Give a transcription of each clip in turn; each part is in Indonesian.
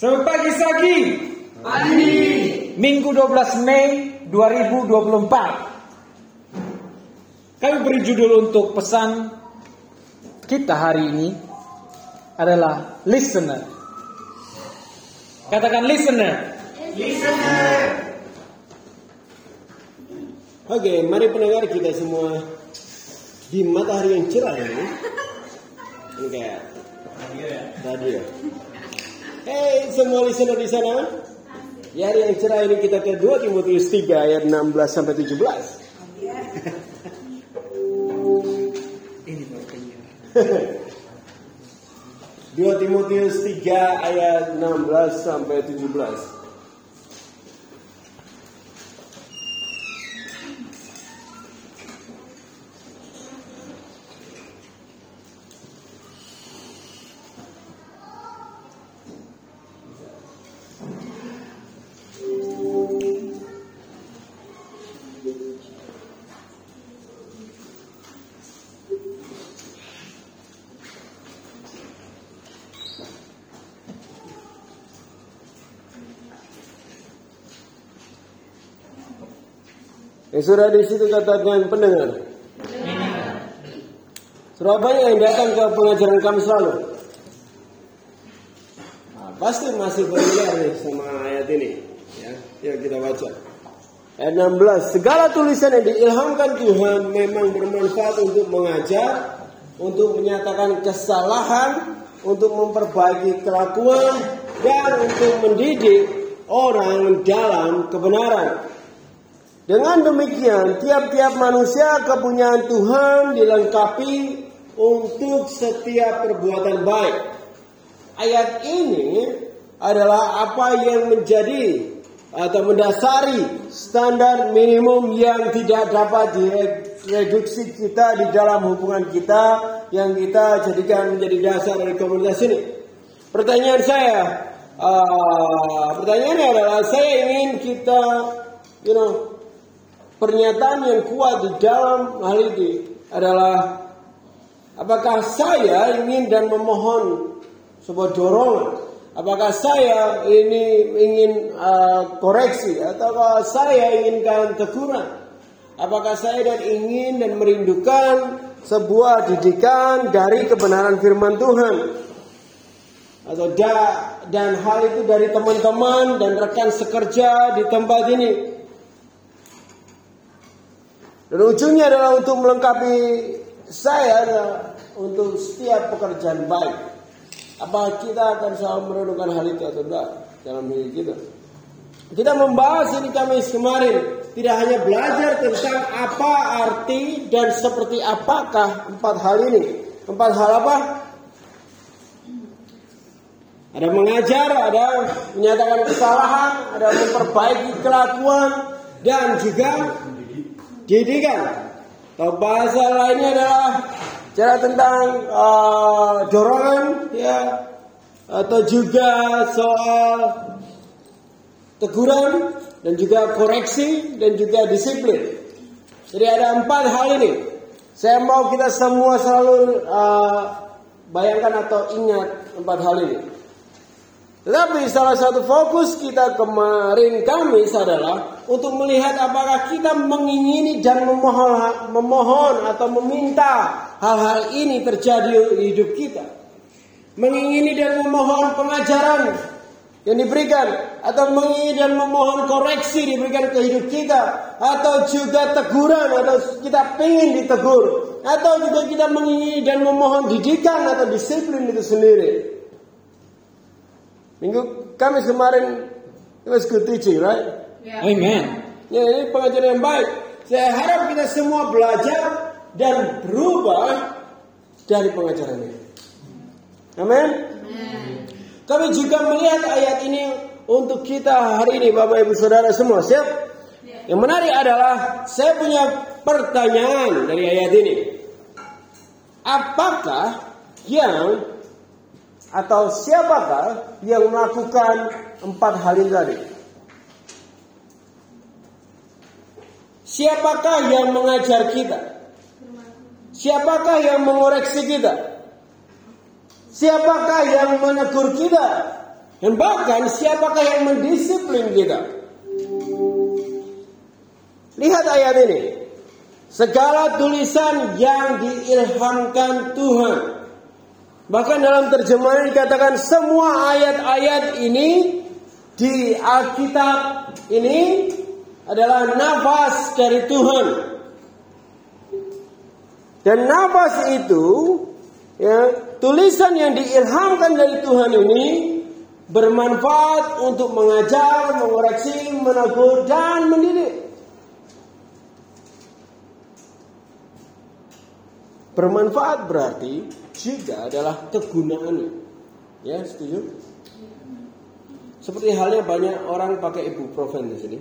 Selamat pagi Sagi. Pagi. Minggu 12 Mei 2024. Kami beri judul untuk pesan kita hari ini adalah listener. Katakan listener. Listener. Oke, mari pendengar kita semua di matahari yang cerah ini. Ini kayak radio. Hey, semua listener di sana. Di hari yang cerah ini kita ke 2 Timotius 3 ayat 16 sampai 17. Ini bagiannya. 2 Timotius 3 ayat 16 sampai 17. Sudah di situ katakan pendengar. Surabaya yang datang ke pengajaran kami selalu. Nah, pasti masih familiar nih sama ayat ini. Ya, kita baca. Ayat 16. Segala tulisan yang diilhamkan Tuhan memang bermanfaat untuk mengajar, untuk menyatakan kesalahan, untuk memperbaiki kelakuan, dan untuk mendidik orang dalam kebenaran. Dengan demikian, tiap-tiap manusia kepunyaan Tuhan dilengkapi untuk setiap perbuatan baik. Ayat ini adalah apa yang menjadi atau mendasari standar minimum yang tidak dapat direduksi kita di dalam hubungan kita yang kita jadikan menjadi dasar dari komunitas ini. Pertanyaannya adalah saya ingin kita, pernyataan yang kuat di dalam hal ini adalah apakah saya ingin dan memohon sebuah dorongan, apakah saya ini ingin koreksi, ataukah saya inginkan teguran, apakah saya ingin dan merindukan sebuah didikan dari kebenaran firman Tuhan, atau dan hal itu dari teman-teman dan rekan sekerja di tempat ini. Dan ujungnya adalah untuk melengkapi saya untuk setiap pekerjaan baik. Apa kita akan selalu merenungkan hal itu atau tidak dalam diri kita? Kita membahas ini Kamis kemarin. Tidak hanya belajar tentang apa arti dan seperti apakah 4 hal ini. 4 hal apa? Ada mengajar, ada menyatakan kesalahan, ada memperbaiki kelakuan, dan juga didikan. Atau bahasa lainnya adalah cara tentang dorongan, atau juga soal teguran dan juga koreksi dan juga disiplin. Jadi ada 4 hal ini. Saya mau kita semua selalu bayangkan atau ingat 4 hal ini. Tetapi salah satu fokus kita kemarin Kamis adalah untuk melihat apakah kita mengingini dan memohon atau meminta hal-hal ini terjadi di hidup kita. Mengingini dan memohon pengajaran yang diberikan, atau mengingini dan memohon koreksi diberikan ke hidup kita, atau juga teguran, atau kita ingin ditegur, atau juga kita mengingini dan memohon didikan atau disiplin itu sendiri. Minggu Kamis kemarin, it was good teaching, right? Yeah. Amen. Ya, ini pengajaran yang baik. Saya harap kita semua belajar dan berubah dari pengajaran ini. Amin. Kami juga melihat ayat ini untuk kita hari ini, Bapak Ibu Saudara semua. Siap? Yang menarik adalah saya punya pertanyaan dari ayat ini. Apakah atau siapakah yang melakukan 4 hal ini tadi? Siapakah yang mengajar kita? Siapakah yang mengoreksi kita? Siapakah yang menegur kita? Dan bahkan siapakah yang mendisiplin kita? Lihat ayat ini. Segala tulisan yang diilhamkan Tuhan. Bahkan dalam terjemahan dikatakan semua ayat-ayat ini di Alkitab ini adalah nafas dari Tuhan. Dan nafas itu, ya, tulisan yang diilhamkan dari Tuhan ini bermanfaat untuk mengajar, mengoreksi, menegur, dan mendidik. Bermanfaat berarti juga adalah kegunaannya. Ya, setuju? Seperti halnya banyak orang pakai ibuprofen di sini.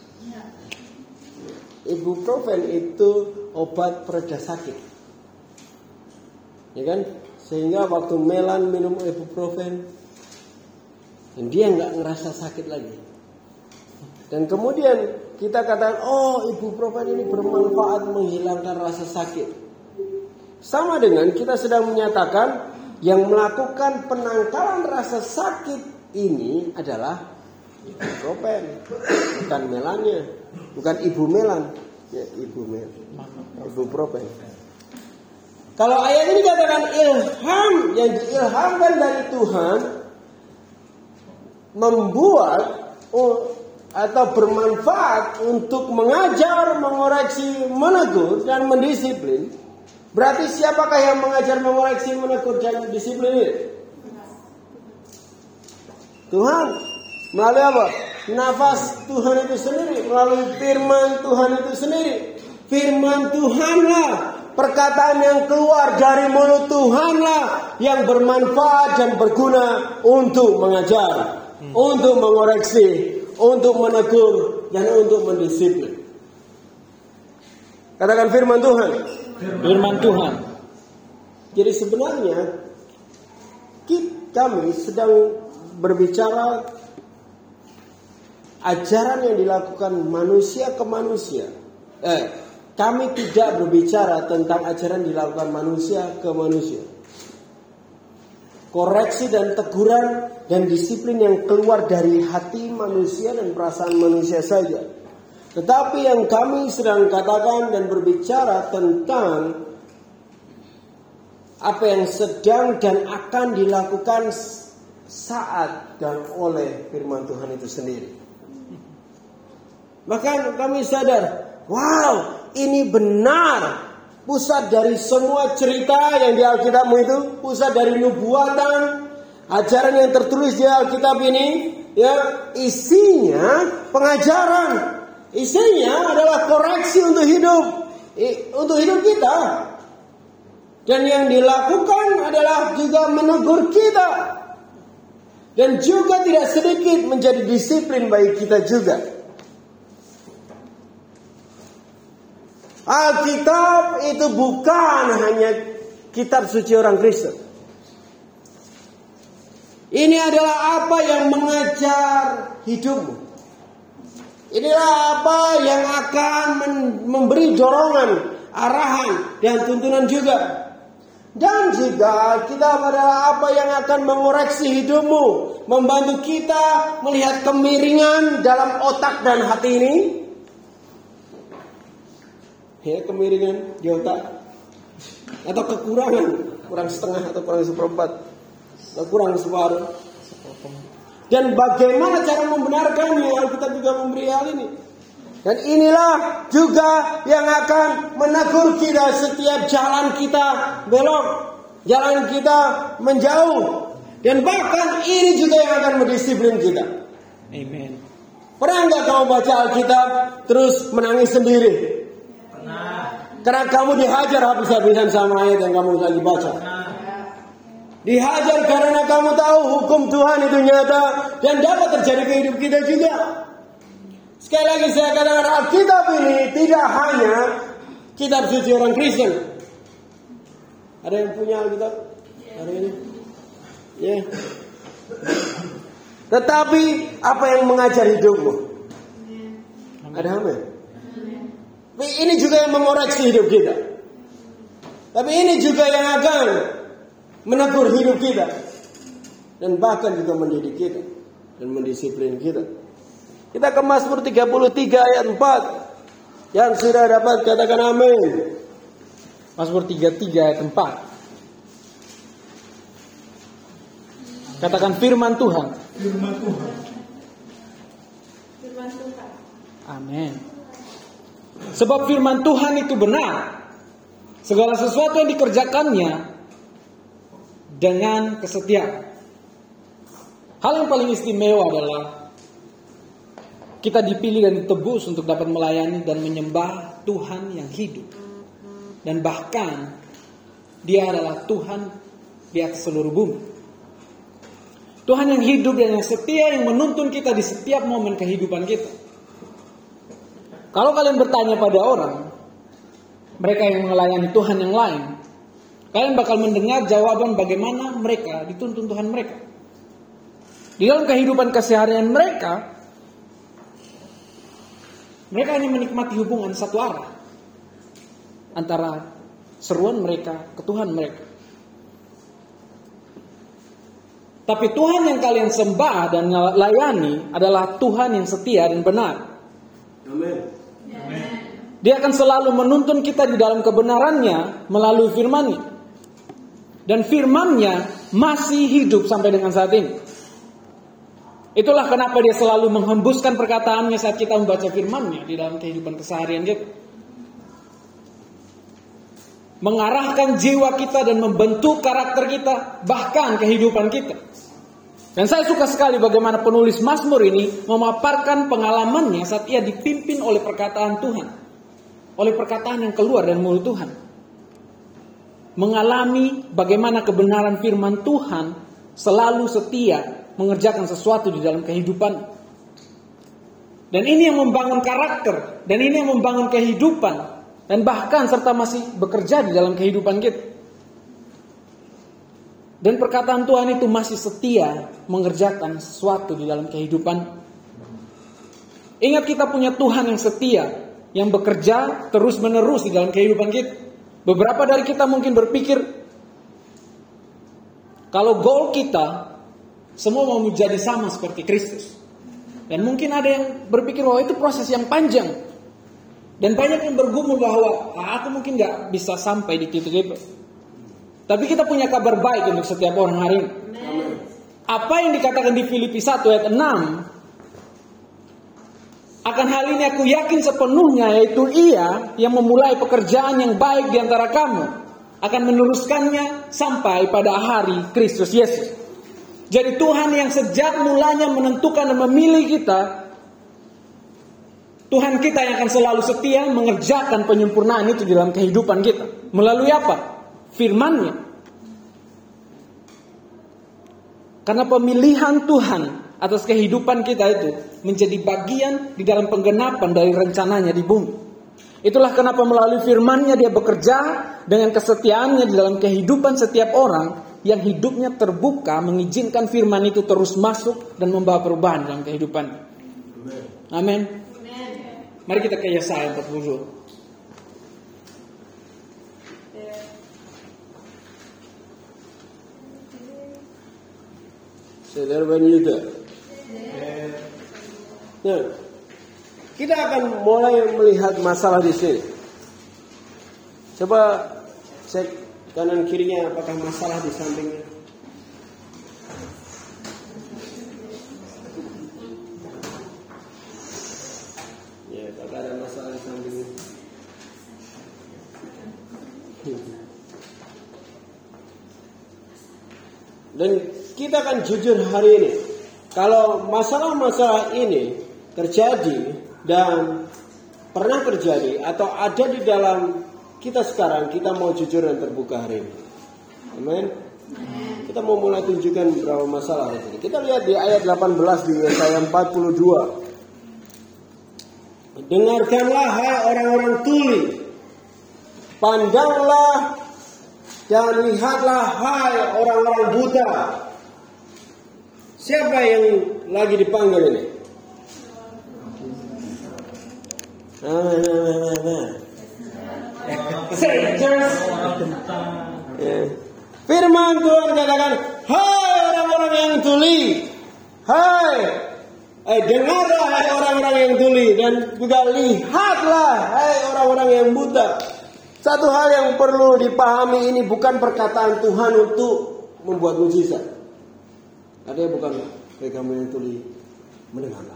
Ibuprofen itu obat pereda sakit. Ya kan? Sehingga waktu Melan minum ibuprofen, dan dia nggak ngerasa sakit lagi. Dan kemudian kita katakan, oh ibuprofen ini bermanfaat menghilangkan rasa sakit. Sama dengan kita sedang menyatakan yang melakukan penangkalan rasa sakit ini adalah ibuprofen, bukan melannya, bukan ibu melan, ya ibuprofen. Kalau ayat ini katakan ilham yang diilhamkan dari Tuhan membuat atau bermanfaat untuk mengajar, mengoreksi, menegur dan mendisiplin. Berarti siapakah yang mengajar, mengoreksi, menegur dan disiplin ini? Tuhan. Melalui apa? Nafas Tuhan itu sendiri, melalui firman Tuhan itu sendiri. Firman Tuhanlah, perkataan yang keluar dari mulut Tuhanlah yang bermanfaat dan berguna untuk mengajar, untuk mengoreksi, untuk menegur dan untuk mendisiplin. Katakan firman Tuhan. Firman Tuhan. Jadi sebenarnya kami sedang berbicara ajaran yang dilakukan manusia ke manusia. Kami tidak berbicara tentang ajaran dilakukan manusia ke manusia. Koreksi dan teguran dan disiplin yang keluar dari hati manusia dan perasaan manusia saja. Tetapi yang kami sedang katakan dan berbicara tentang apa yang sedang dan akan dilakukan saat dan oleh firman Tuhan itu sendiri. Bahkan kami sadar, wow, ini benar. Pusat dari semua cerita yang di Alkitabmu itu, pusat dari nubuatan, ajaran yang tertulis di Alkitab ini, ya, isinya pengajaran. Isinya adalah koreksi untuk hidup kita. Dan yang dilakukan adalah juga menegur kita. Dan juga tidak sedikit menjadi disiplin bagi kita juga. Alkitab itu bukan hanya kitab suci orang Kristen. Ini adalah apa yang mengajar hidupmu. Inilah apa yang akan memberi dorongan, arahan, dan tuntunan juga. Dan juga kita adalah apa yang akan mengoreksi hidupmu. Membantu kita melihat kemiringan dalam otak dan hati ini. Ya, kemiringan di otak. Atau kekurangan. Kurang setengah atau kurang seperempat. Atau kurang separuh. Dan bagaimana cara membenarkannya, Alkitab juga memberi hal ini. Dan inilah juga yang akan menegur kita setiap jalan kita belok, jalan kita menjauh. Dan bahkan ini juga yang akan mendisiplin kita. Amen. Pernah enggak kamu baca Alkitab terus menangis sendiri? Pernah. Karena kamu dihajar habis-habisan sama ayat yang kamu lagi baca. Dihajar karena kamu tahu hukum Tuhan itu nyata dan dapat terjadi ke hidup kita juga. Sekali lagi saya katakan, Alkitab ini tidak hanya kitab suci orang Kristen. Ada yang punya Alkitab? Hari ini? Ya. Tetapi apa yang mengajar hidupmu? Ada apa? Ini juga yang mengoreksi hidup kita. Tapi ini juga yang akan menegur hidup kita. dan bahkan juga mendidik kita dan mendisiplin kita. Kita ke Mazmur 33 ayat 4. Yang sudah dapat katakan amin. Mazmur 33 ayat 4. Katakan firman Tuhan. Firman Tuhan. Firman Tuhan. Amin. Sebab firman Tuhan itu benar. Segala sesuatu yang dikerjakannya dengan kesetiaan. Hal yang paling istimewa adalah kita dipilih dan ditebus untuk dapat melayani dan menyembah Tuhan yang hidup. Dan bahkan Dia adalah Tuhan di atas seluruh bumi. Tuhan yang hidup dan yang setia, yang menuntun kita di setiap momen kehidupan kita. Kalau kalian bertanya pada orang, mereka yang melayani Tuhan yang lain, kalian bakal mendengar jawaban bagaimana mereka dituntun Tuhan mereka. Di dalam kehidupan keseharian mereka hanya menikmati hubungan satu arah antara seruan mereka ke Tuhan mereka. Tapi Tuhan yang kalian sembah dan layani adalah Tuhan yang setia dan benar. Amin. Dia akan selalu menuntun kita di dalam kebenarannya melalui firman-Nya. Dan firman-Nya masih hidup sampai dengan saat ini. Itulah kenapa Dia selalu menghembuskan perkataannya saat kita membaca firman-Nya di dalam kehidupan keseharian kita. Mengarahkan jiwa kita dan membentuk karakter kita, bahkan kehidupan kita. Dan saya suka sekali bagaimana penulis Mazmur ini memaparkan pengalamannya saat ia dipimpin oleh perkataan Tuhan. Oleh perkataan yang keluar dari mulut Tuhan. Mengalami bagaimana kebenaran firman Tuhan selalu setia mengerjakan sesuatu di dalam kehidupan. Dan ini yang membangun karakter. Dan ini yang membangun kehidupan. Dan bahkan serta masih bekerja di dalam kehidupan kita. Dan perkataan Tuhan itu masih setia mengerjakan sesuatu di dalam kehidupan. Ingat, kita punya Tuhan yang setia, yang bekerja terus menerus di dalam kehidupan kita. Beberapa dari kita mungkin berpikir, kalau goal kita semua mau menjadi sama seperti Kristus. Dan mungkin ada yang berpikir bahwa itu proses yang panjang. Dan banyak yang bergumul bahwa aku mungkin gak bisa sampai di titik itu. Tapi kita punya kabar baik untuk setiap orang hari ini. Apa yang dikatakan di Filipi 1 ayat 6. Akan hal ini aku yakin sepenuhnya, yaitu Ia yang memulai pekerjaan yang baik di antara kamu akan meneruskannya sampai pada hari Kristus Yesus. Jadi Tuhan yang sejak mulanya menentukan dan memilih kita, Tuhan kita yang akan selalu setia mengerjakan penyempurnaan itu di dalam kehidupan kita. Melalui apa? Firman-Nya. Karena pemilihan Tuhan atas kehidupan kita itu menjadi bagian di dalam penggenapan dari rencananya di bumi. Itulah kenapa melalui firman-Nya Dia bekerja dengan kesetiaannya di dalam kehidupan setiap orang yang hidupnya terbuka, mengizinkan firman itu terus masuk dan membawa perubahan dalam kehidupan. Amin. Mari kita ke Yesaya 40. Saudara Banyuda. Nah, kita akan mulai melihat masalah di sini. Coba cek kanan kirinya, apakah masalah di sampingnya? Ya, apakah ada masalah di sampingnya? Dan kita akan jujur hari ini, kalau masalah-masalah ini terjadi dan pernah terjadi atau ada di dalam kita sekarang, kita mau jujur dan terbuka hari ini. Amin. Kita mau mulai tunjukkan beberapa masalah hari ini. Kita lihat di ayat 18 di Yesaya 42. Dengarkanlah hai orang-orang tuli, pandanglah dan lihatlah hai orang-orang buta. Siapa yang lagi dipanggil ini? Firman Tuhan katakan, hai orang-orang yang tuli. Dengarlah hai orang-orang yang tuli, dan juga lihatlah hai orang-orang yang buta. Satu hal yang perlu dipahami, ini bukan perkataan Tuhan untuk membuat mujizat. Artinya bukan kamu yang tuli, mendengarlah.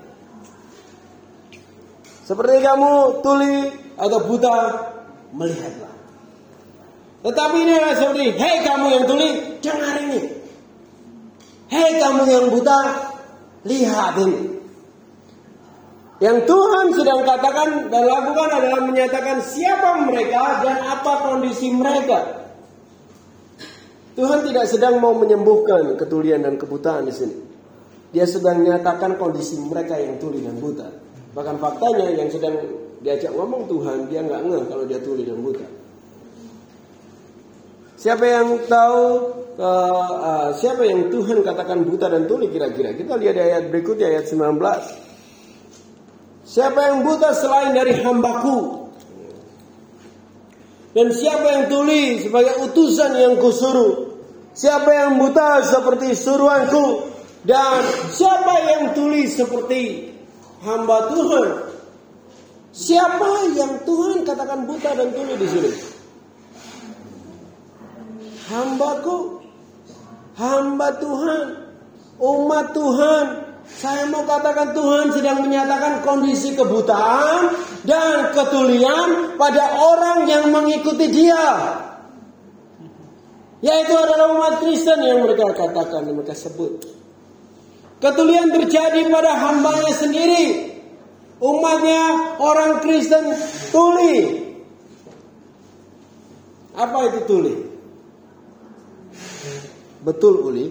Seperti kamu tuli atau buta, melihatlah. Tetapi ini adalah seperti, hei kamu yang tuli, dengar ini. Hei kamu yang buta, lihat ini. Yang Tuhan sedang katakan dan lakukan adalah menyatakan siapa mereka dan apa kondisi mereka. Tuhan tidak sedang mau menyembuhkan ketulian dan kebutaan di sini. Dia sedang menyatakan kondisi mereka yang tuli dan buta. Bahkan faktanya yang sedang diajak ngomong Tuhan, dia nggak ngeh kalau dia tuli dan buta. Siapa yang tahu siapa yang Tuhan katakan buta dan tuli kira-kira? Kita lihat di ayat berikutnya, ayat 19. Siapa yang buta selain dari hamba-Ku? Dan siapa yang tuli sebagai utusan yang Kusuruh? Siapa yang buta seperti suruhan-Ku? Dan siapa yang tuli seperti hamba Tuhan? Siapa yang Tuhan katakan buta dan tuli di sini? Hamba-Ku, hamba Tuhan, umat Tuhan. Saya mau katakan Tuhan sedang menyatakan kondisi kebutaan dan ketulian pada orang yang mengikuti Dia. Yaitu adalah umat Kristen yang mereka katakan, yang mereka sebut. Ketulian terjadi pada hambanya sendiri. Umatnya orang Kristen tuli. Apa itu tuli? Betul uli.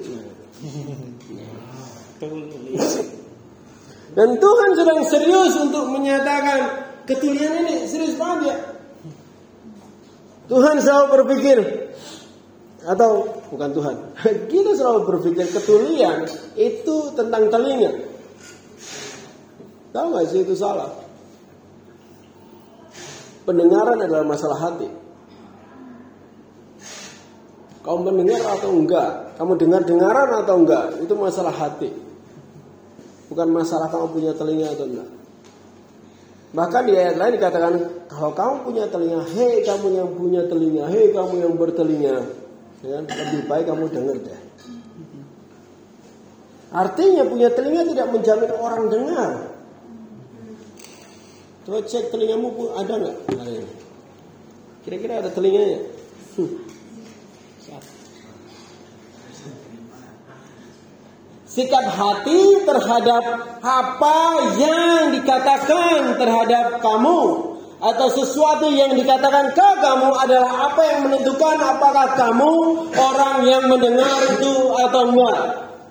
Dan Tuhan sedang serius untuk menyatakan ketulian ini, serius banget ya. Tuhan selalu berpikir, atau bukan Tuhan, kita selalu berpikir ketulian itu tentang telinga. Tahu gak sih itu salah? Pendengaran adalah masalah hati. Kamu mendengar atau enggak, kamu dengar-dengaran atau enggak, itu masalah hati. Bukan masalah kamu punya telinga atau enggak. Bahkan di ayat lain dikatakan, kalau kamu punya telinga, hei kamu yang punya telinga, hei kamu yang bertelinga, ya, lebih baik kamu dengar deh. Artinya punya telinga tidak menjamin orang dengar. Coba cek telingamu ada nggak? Kira-kira ada telinganya? Sikap hati terhadap apa yang dikatakan terhadap kamu atau sesuatu yang dikatakan ke kamu adalah apa yang menentukan apakah kamu orang yang mendengar itu atau enggak.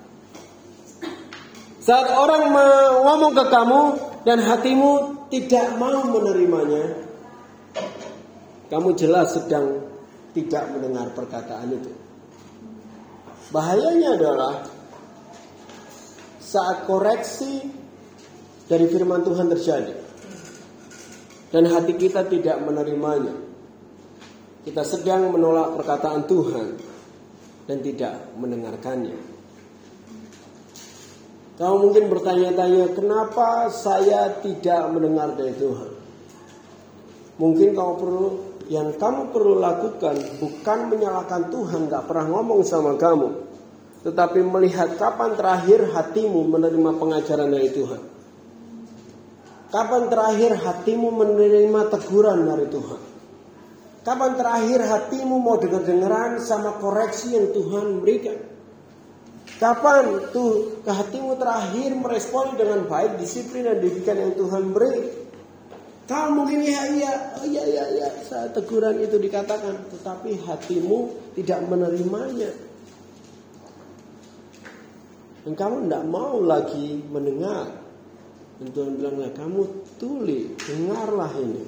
Saat orang ngomong ke kamu dan hatimu tidak mau menerimanya, kamu jelas sedang tidak mendengar perkataan itu. Bahayanya adalah saat koreksi dari firman Tuhan terjadi dan hati kita tidak menerimanya, kita sedang menolak perkataan Tuhan dan tidak mendengarkannya. Kamu mungkin bertanya-tanya, kenapa saya tidak mendengar dari Tuhan? Mungkin yang kamu perlu lakukan bukan menyalahkan Tuhan, gak pernah ngomong sama kamu, tetapi melihat kapan terakhir hatimu menerima pengajaran dari Tuhan. Kapan terakhir hatimu menerima teguran dari Tuhan. Kapan terakhir hatimu mau dengar-dengaran sama koreksi yang Tuhan berikan. Kapan tuh hatimu terakhir meresponi dengan baik disiplin dan didikan yang Tuhan beri. Kamu mungkin iya, saat teguran itu dikatakan, tetapi hatimu tidak menerimanya. Dan kamu tidak mau lagi mendengar. Dan Tuhan bilanglah, kamu tuli, dengarlah ini.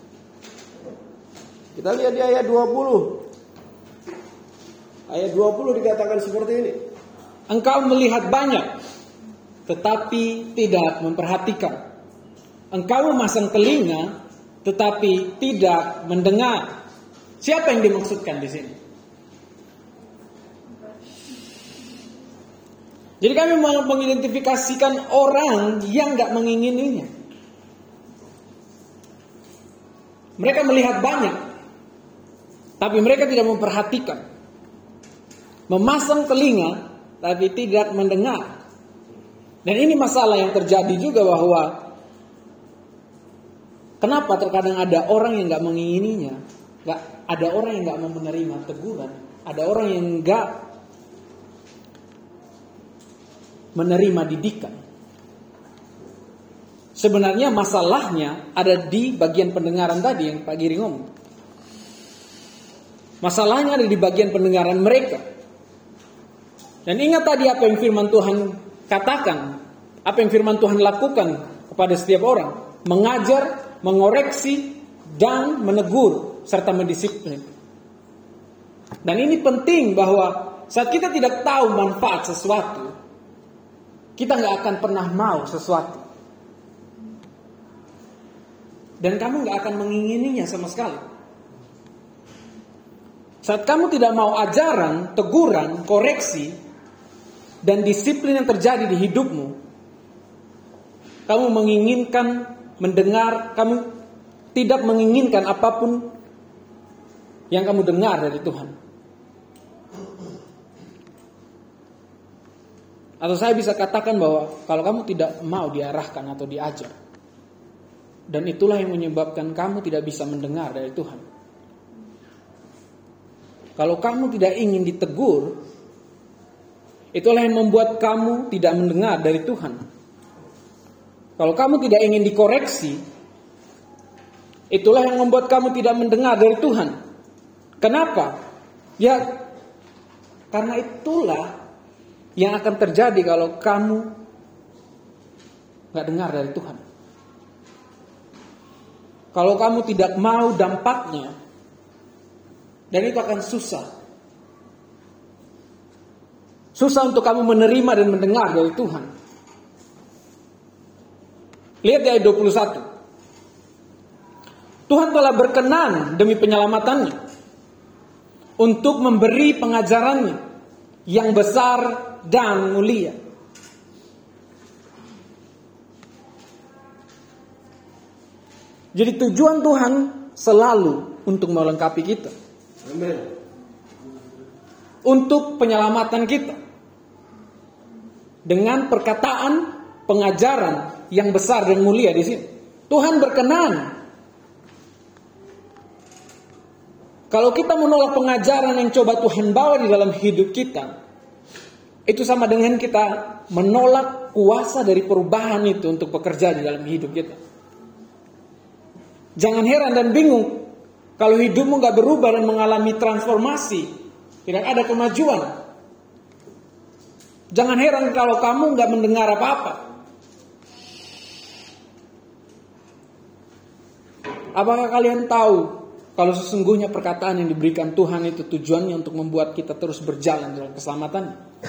Kita lihat di ayat 20. Ayat 20 dikatakan seperti ini. Engkau melihat banyak, tetapi tidak memperhatikan. Engkau memasang telinga, tetapi tidak mendengar. Siapa yang dimaksudkan di sini? Jadi kami mau mengidentifikasikan orang yang gak mengingininya. Mereka melihat banyak, tapi mereka tidak memperhatikan. Memasang telinga, tapi tidak mendengar. Dan ini masalah yang terjadi juga, bahwa kenapa terkadang ada orang yang gak mengingininya, ada orang yang gak mau menerima teguran, ada orang yang gak menerima didikan. Sebenarnya masalahnya ada di bagian pendengaran tadi yang Pak Giri ngomong. Masalahnya ada di bagian pendengaran mereka. Dan ingat tadi apa yang firman Tuhan katakan, apa yang firman Tuhan lakukan kepada setiap orang: mengajar, mengoreksi, dan menegur serta mendisiplin. Dan ini penting, bahwa saat kita tidak tahu manfaat sesuatu, kita gak akan pernah mau sesuatu. Dan kamu gak akan mengingininya sama sekali. Saat kamu tidak mau ajaran, teguran, koreksi, dan disiplin yang terjadi di hidupmu, kamu menginginkan mendengar, kamu tidak menginginkan apapun yang kamu dengar dari Tuhan. Atau saya bisa katakan bahwa kalau kamu tidak mau diarahkan atau diajar, dan itulah yang menyebabkan kamu tidak bisa mendengar dari Tuhan. Kalau kamu tidak ingin ditegur, itulah yang membuat kamu tidak mendengar dari Tuhan. Kalau kamu tidak ingin dikoreksi, itulah yang membuat kamu tidak mendengar dari Tuhan. Kenapa? Ya, karena itulah yang akan terjadi kalau kamu gak dengar dari Tuhan. Kalau kamu tidak mau dampaknya, dan itu akan susah. Susah untuk kamu menerima dan mendengar dari Tuhan. Lihat di ayat 21. Tuhan telah berkenan demi penyelamatannya untuk memberi pengajarannya yang besar dan mulia. Jadi tujuan Tuhan selalu untuk melengkapi kita. Amin. Untuk penyelamatan kita. Dengan perkataan, pengajaran yang besar dan mulia di sini. Tuhan berkenan. Kalau kita menolak pengajaran yang coba Tuhan bawa di dalam hidup kita, itu sama dengan kita menolak kuasa dari perubahan itu untuk bekerja di dalam hidup kita. Jangan heran dan bingung kalau hidupmu gak berubah dan mengalami transformasi, tidak ada kemajuan. Jangan heran kalau kamu gak mendengar apa-apa. Apakah kalian tahu kalau sesungguhnya perkataan yang diberikan Tuhan itu tujuannya untuk membuat kita terus berjalan dalam keselamatan?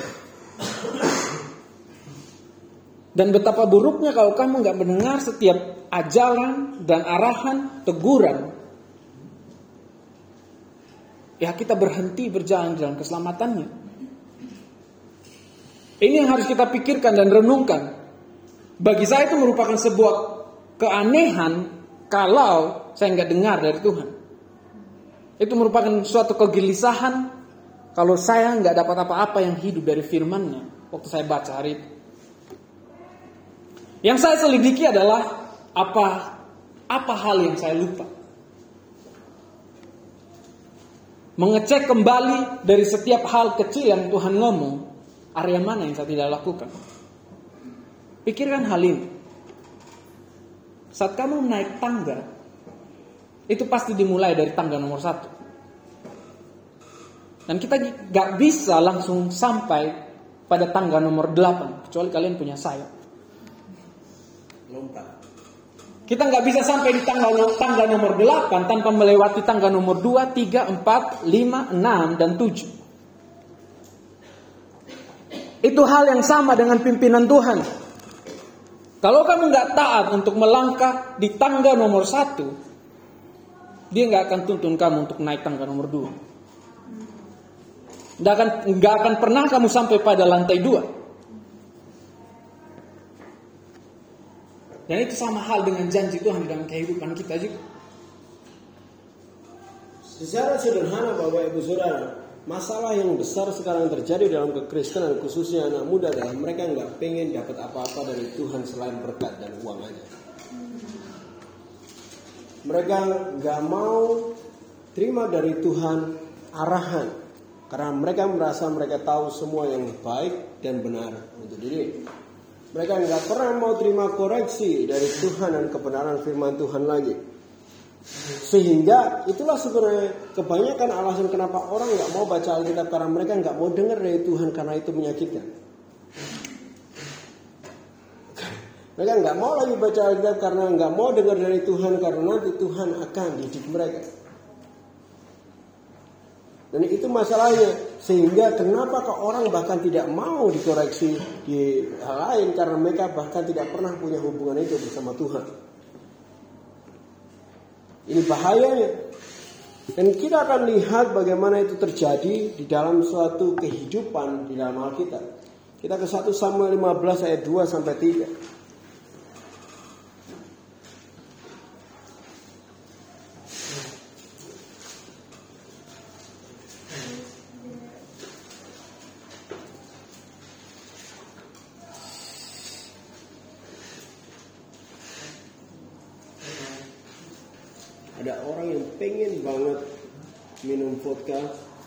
Dan betapa buruknya kalau kamu gak mendengar setiap ajaran dan arahan, teguran. Ya, kita berhenti berjalan dalam keselamatannya. Ini yang harus kita pikirkan dan renungkan. Bagi saya itu merupakan sebuah keanehan kalau saya nggak dengar dari Tuhan. Itu merupakan suatu kegelisahan kalau saya nggak dapat apa-apa yang hidup dari firman-Nya waktu saya baca hari itu. Yang saya selidiki adalah apa hal yang saya lupa. Mengecek kembali dari setiap hal kecil yang Tuhan ngomong, area mana yang saya tidak lakukan. Pikirkan hal ini. Saat kamu naik tangga, itu pasti dimulai dari tangga nomor 1. Dan kita gak bisa langsung sampai pada tangga nomor 8, kecuali kalian punya sayap. Lompat. Kita nggak bisa sampai di tangga nomor 8 tanpa melewati tangga nomor 2, 3, 4, 5, 6, dan 7. Itu hal yang sama dengan pimpinan Tuhan. Kalau kamu nggak taat untuk melangkah di tangga nomor 1, Dia nggak akan tuntun kamu untuk naik tangga nomor 2. Nggak akan pernah kamu sampai pada lantai 2. Dan itu sama hal dengan janji Tuhan di dalam kehidupan kita juga. Secara sederhana Bapak Ibu Saudara, masalah yang besar sekarang terjadi dalam kekristenan, khususnya anak muda, adalah mereka nggak pengen dapat apa-apa dari Tuhan selain berkat dan uang aja. Mereka nggak mau terima dari Tuhan arahan, karena mereka merasa mereka tahu semua yang baik dan benar untuk diri. Mereka nggak pernah mau terima koreksi dari Tuhan dan kebenaran firman Tuhan lagi. Sehingga itulah sebenarnya kebanyakan alasan kenapa orang nggak mau baca Alkitab, karena mereka nggak mau dengar dari Tuhan karena itu menyakitkan. Mereka nggak mau lagi baca Alkitab karena nggak mau dengar dari Tuhan, karena nanti Tuhan akan didik mereka. Dan itu masalahnya. Sehingga kenapa orang bahkan tidak mau dikoreksi di hal lain, karena mereka bahkan tidak pernah punya hubungan itu bersama Tuhan. Ini bahayanya. Dan kita akan lihat bagaimana itu terjadi di dalam suatu kehidupan di dalam Alkitab. Kita ke 1 Samuel 15 ayat 2 sampai 3. Ada orang yang pengen banget minum vodka,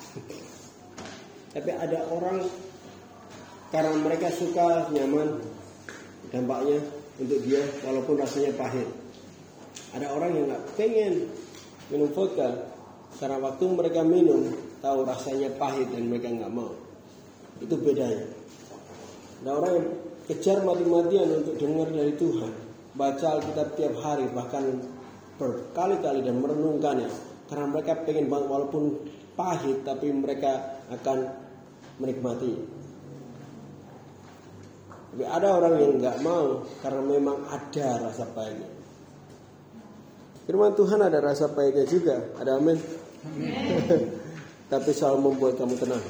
tapi ada orang karena mereka suka, nyaman, dampaknya untuk dia walaupun rasanya pahit. Ada orang yang gak pengen minum vodka karena waktu mereka minum tahu rasanya pahit dan mereka gak mau. Itu bedanya. Ada orang yang kejar mati-matian untuk dengar dari Tuhan, baca Alkitab tiap hari, bahkan berkali-kali dan merenungkannya, karena mereka pengen banget walaupun pahit, tapi mereka akan menikmati. Tapi ada orang yang nggak mau karena memang ada rasa pahitnya. Firman Tuhan ada rasa pahitnya juga, ada amin. Tapi selalu membuat kamu tenang.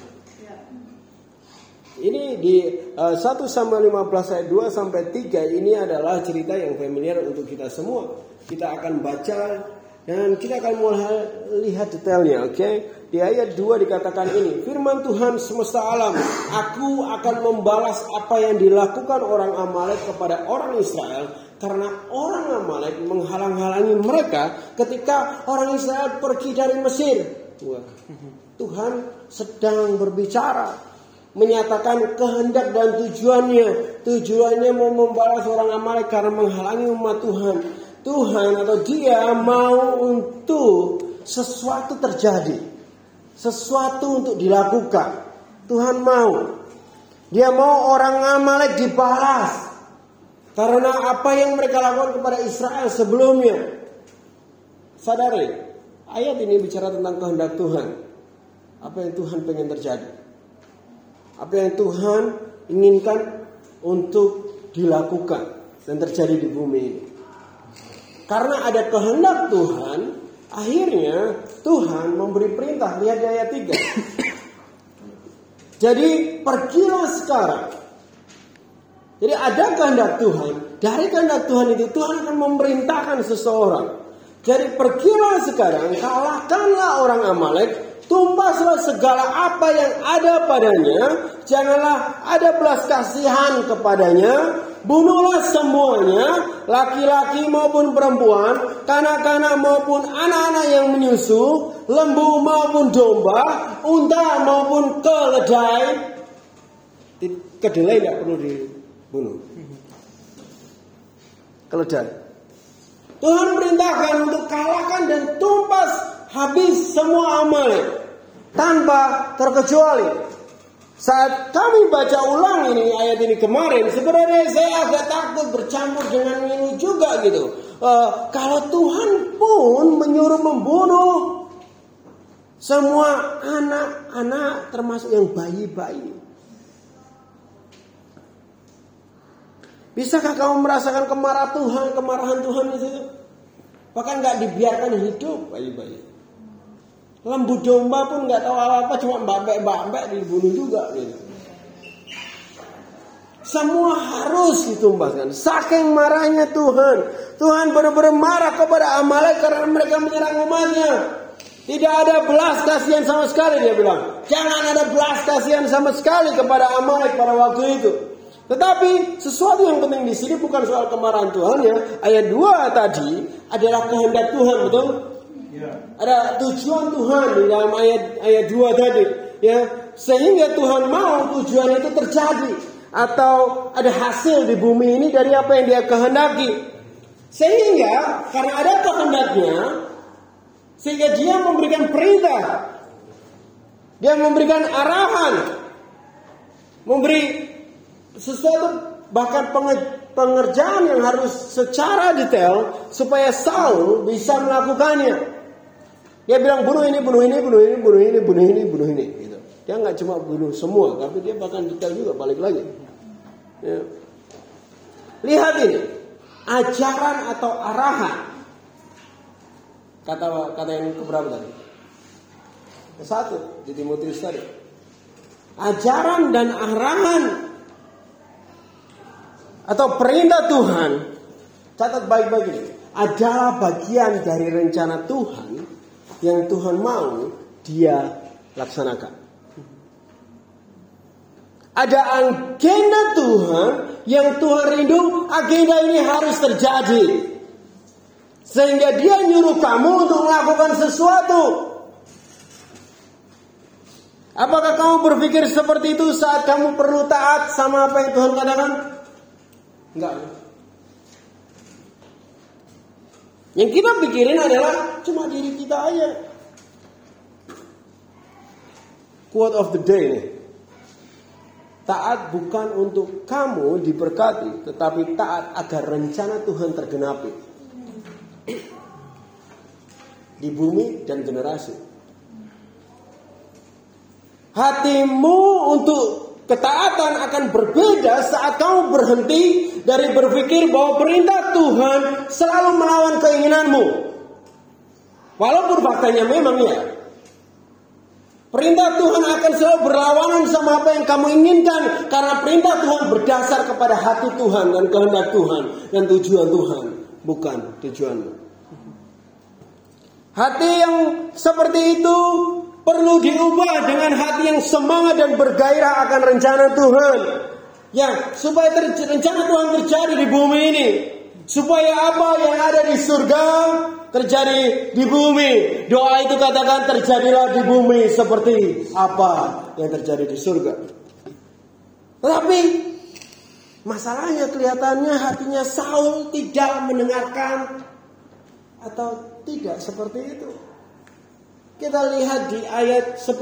Ini di 1 Samuel 15 ayat 2 sampai 3 ini adalah cerita yang familiar untuk kita semua. Kita akan baca dan kita akan mulai lihat detailnya, oke? Di ayat 2 dikatakan ini, firman Tuhan semesta alam, aku akan membalas apa yang dilakukan orang Amalek kepada orang Israel, karena orang Amalek menghalang-halangi mereka ketika orang Israel pergi dari Mesir. Wah, Tuhan sedang berbicara, menyatakan kehendak dan tujuannya mau membalas orang Amalek karena menghalangi umat Tuhan. Tuhan atau dia mau untuk sesuatu terjadi, sesuatu untuk dilakukan. Tuhan mau, dia mau orang Amalek dibalas karena apa yang mereka lakukan kepada Israel sebelumnya. Sadari, ayat ini bicara tentang kehendak Tuhan. Apa yang Tuhan pengen terjadi, apa yang Tuhan inginkan untuk dilakukan dan terjadi di bumi ini. Karena ada kehendak Tuhan, akhirnya Tuhan memberi perintah. Lihat di ayat 3. Jadi pergilah sekarang. Jadi ada kehendak Tuhan. Dari kehendak Tuhan itu Tuhan akan memerintahkan seseorang. Jadi pergilah sekarang, kalahkanlah orang Amalek, tumpaslah segala apa yang ada padanya, janganlah ada belas kasihan kepadanya, bunuhlah semuanya, laki-laki maupun perempuan, kanak-kanak maupun anak-anak yang menyusu, lembu maupun domba, unta maupun keledai. Kedelai tidak perlu dibunuh. Keledai. Tuhan perintahkan untuk kalahkan dan tumpas habis semua Amalek tanpa terkecuali. Saat kami baca ulang ini ayat ini kemarin, sebenarnya saya agak takut bercampur dengan ini juga gitu. Kalau Tuhan pun menyuruh membunuh semua anak-anak termasuk yang bayi-bayi, bisakah kamu merasakan kemarahan Tuhan itu? Bahkan nggak dibiarkan hidup bayi-bayi. Lembu domba pun nggak tahu apa-apa, cuma mbak-mbak dibunuh juga gitu. Semua harus ditumbaskan. Saking marahnya Tuhan. Tuhan benar-benar marah kepada Amalek karena mereka menyerang umatnya. Tidak ada belas kasihan sama sekali, dia bilang. Jangan ada belas kasihan sama sekali kepada Amalek pada waktu itu. Tetapi sesuatu yang penting di sini bukan soal kemarahan Tuhan ya. Ayat 2 tadi adalah kehendak Tuhan, betul? Ya. Ada tujuan Tuhan di dalam ayat 2 tadi, ya. Sehingga Tuhan mau tujuan itu terjadi atau ada hasil di bumi ini dari apa yang Dia kehendaki. Sehingga karena ada kehendaknya, sehingga Dia memberikan perintah, Dia memberikan arahan, memberi sesuatu bahkan pengerjaan yang harus secara detail supaya Saul bisa melakukannya. Dia bilang bunuh ini, bunuh ini, bunuh ini, bunuh ini, bunuh ini, bunuh ini. Gitu. Dia nggak cuma bunuh semua, tapi dia bahkan detail juga balik lagi. Ya. Lihat ini, ajaran atau arahan. Kata yang keberapa tadi? Ke-1 di Timotius tadi. Ajaran dan arahan atau perintah Tuhan, catat baik-baik ini, adalah bagian dari rencana Tuhan yang Tuhan mau Dia laksanakan. Ada agenda Tuhan yang Tuhan rindu, agenda ini harus terjadi. Sehingga Dia nyuruh kamu untuk melakukan sesuatu. Apakah kamu berpikir seperti itu saat kamu perlu taat sama apa yang Tuhan katakan? Enggak. Yang kita pikirin adalah cuma diri kita aja. Quote of the day nih. Taat bukan untuk kamu diberkati, tetapi taat agar rencana Tuhan tergenapi di bumi dan generasi. Hatimu untuk ketaatan akan berbeda saat kamu berhenti dari berpikir bahwa perintah Tuhan selalu melawan keinginanmu. Walaupun faktanya memang ya. Perintah Tuhan akan selalu berlawanan sama apa yang kamu inginkan. Karena perintah Tuhan berdasar kepada hati Tuhan dan kehendak Tuhan. Dan tujuan Tuhan, bukan tujuanmu. Hati yang seperti itu perlu diubah dengan hati yang semangat dan bergairah akan rencana Tuhan. Ya, supaya rencana Tuhan terjadi di bumi ini. Supaya apa yang ada di surga terjadi di bumi. Doa itu katakan terjadilah di bumi seperti apa yang terjadi di surga. Tetapi masalahnya kelihatannya hatinya Saul tidak mendengarkan atau tidak seperti itu. Kita lihat di ayat 10.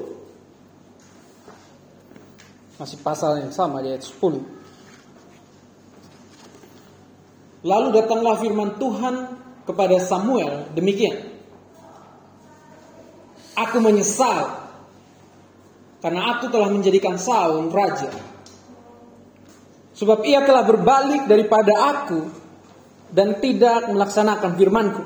Masih pasal yang sama di ayat 10. Lalu datanglah firman Tuhan kepada Samuel demikian. Aku menyesal karena aku telah menjadikan Saul raja. Sebab ia telah berbalik daripada aku dan tidak melaksanakan firmanku.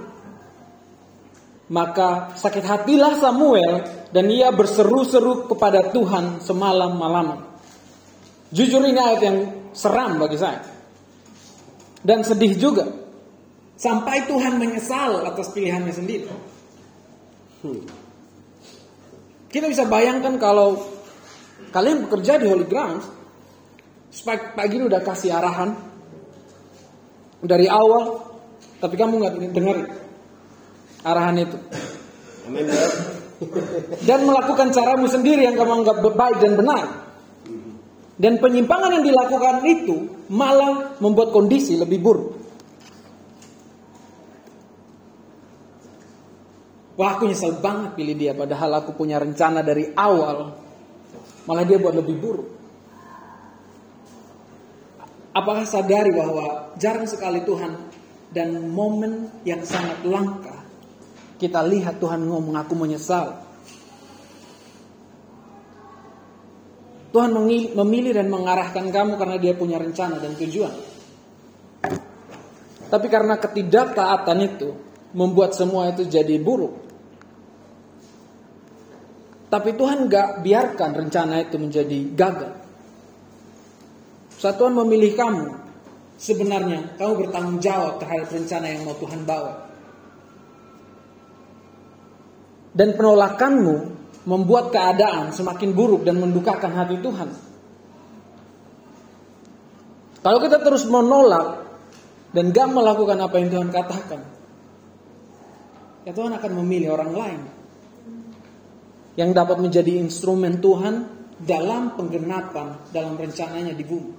Maka sakit hatilah Samuel dan ia berseru-seru kepada Tuhan semalam-malaman. Jujur ini ayat yang seram bagi saya. Dan sedih juga. Sampai Tuhan menyesal atas pilihannya sendiri. Kita bisa bayangkan kalau kalian bekerja di Holy Grounds, pagi ini udah kasih arahan dari awal, tapi kamu gak dengerin arahan itu. Amin. Dan melakukan caramu sendiri yang kamu anggap baik dan benar. Dan penyimpangan yang dilakukan itu malah membuat kondisi lebih buruk. Wah, aku nyesel banget pilih dia, padahal aku punya rencana dari awal. Malah dia buat lebih buruk. Apakah sadari bahwa jarang sekali Tuhan dan momen yang sangat langka kita lihat Tuhan ngomong aku menyesal. Tuhan memilih dan mengarahkan kamu karena Dia punya rencana dan tujuan. Tapi karena ketidaktaatan itu membuat semua itu jadi buruk. Tapi Tuhan gak biarkan rencana itu menjadi gagal. saat Tuhan memilih kamu, sebenarnya kamu bertanggung jawab terhadap rencana yang mau Tuhan bawa. Dan penolakanmu membuat keadaan semakin buruk dan mendukakan hati Tuhan. Kalau kita terus menolak dan gak melakukan apa yang Tuhan katakan, ya Tuhan akan memilih orang lain yang dapat menjadi instrumen Tuhan dalam penggenapan, dalam rencananya di bumi.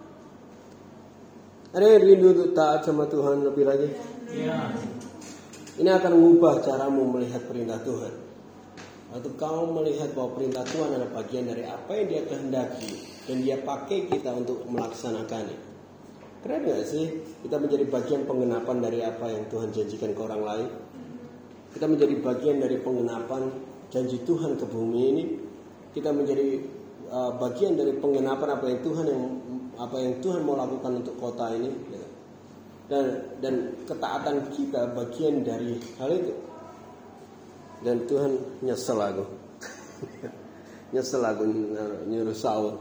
Ada yang rindu untuk taat sama Tuhan lebih lagi? Ya. Ini akan mengubah caramu melihat perintah Tuhan. Waktu kau melihat bahwa perintah Tuhan adalah bagian dari apa yang Dia kehendaki dan Dia pakai kita untuk melaksanakannya. Keren gak sih? Kita menjadi bagian penggenapan dari apa yang Tuhan janjikan ke orang lain. Kita menjadi bagian dari penggenapan janji Tuhan ke bumi ini. Kita menjadi bagian dari penggenapan apa yang Tuhan mau lakukan untuk kota ini. Dan ketaatan kita bagian dari hal itu. Dan Tuhan nyesel aku. Nyesel aku nyuruh Saul.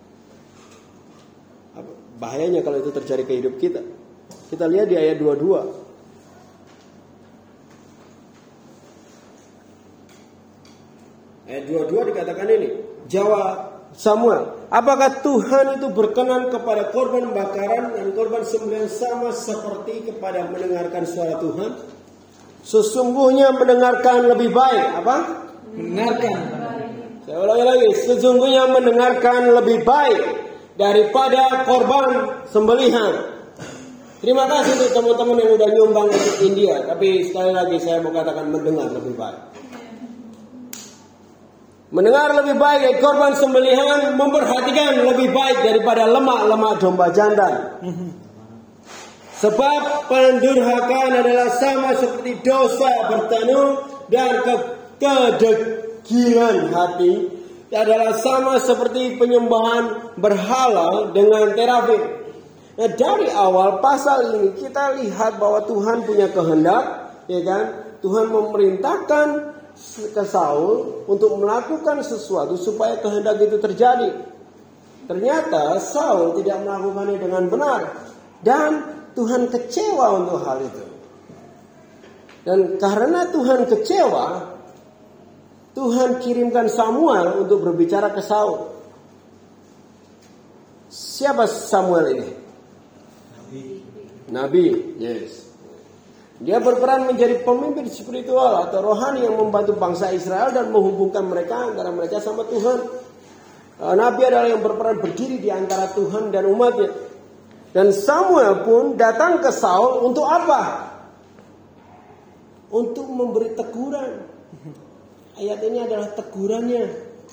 Bahayanya kalau itu terjadi ke hidup kita. Kita lihat di ayat 22. Ayat 22 dikatakan ini. Jawab Samuel, apakah Tuhan itu berkenan kepada korban bakaran dan korban sembelihan sama seperti kepada mendengarkan suara Tuhan? Sesungguhnya mendengarkan lebih baik. Apa? Mendengarkan. Saya ulangi lagi. Sesungguhnya mendengarkan lebih baik daripada korban sembelihan. Terima kasih untuk teman-teman yang udah nyumbang untuk India. Tapi sekali lagi saya mau katakan mendengar lebih baik. Mendengar lebih baik dari korban sembelihan, memperhatikan lebih baik daripada lemak-lemak domba jantan. Sebab pendurhakaan adalah sama seperti dosa bertanu dan kedegilan hati adalah sama seperti penyembahan berhala dengan terafim. Nah, dari awal pasal ini kita lihat bahwa Tuhan punya kehendak, ya kan? Tuhan memerintahkan ke Saul untuk melakukan sesuatu supaya kehendak itu terjadi. Ternyata Saul tidak melakukannya dengan benar dan Tuhan kecewa untuk hal itu. Dan karena Tuhan kecewa, Tuhan kirimkan Samuel untuk berbicara ke Saul. Siapa Samuel ini? Nabi. Yes. Dia berperan menjadi pemimpin spiritual atau rohani yang membantu bangsa Israel dan menghubungkan mereka antara mereka sama Tuhan. Nabi adalah yang berperan berdiri di antara Tuhan dan umatnya. Dan Samuel pun datang ke Saul untuk apa? Untuk memberi teguran. Ayat ini adalah tegurannya.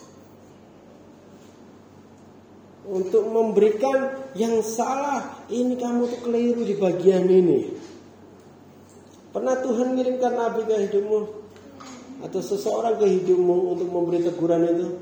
Untuk memberikan yang salah. Ini kamu tuh keliru di bagian ini. Pernah Tuhan mengirimkan nabi ke hidupmu? Atau seseorang ke hidupmu untuk memberi teguran itu?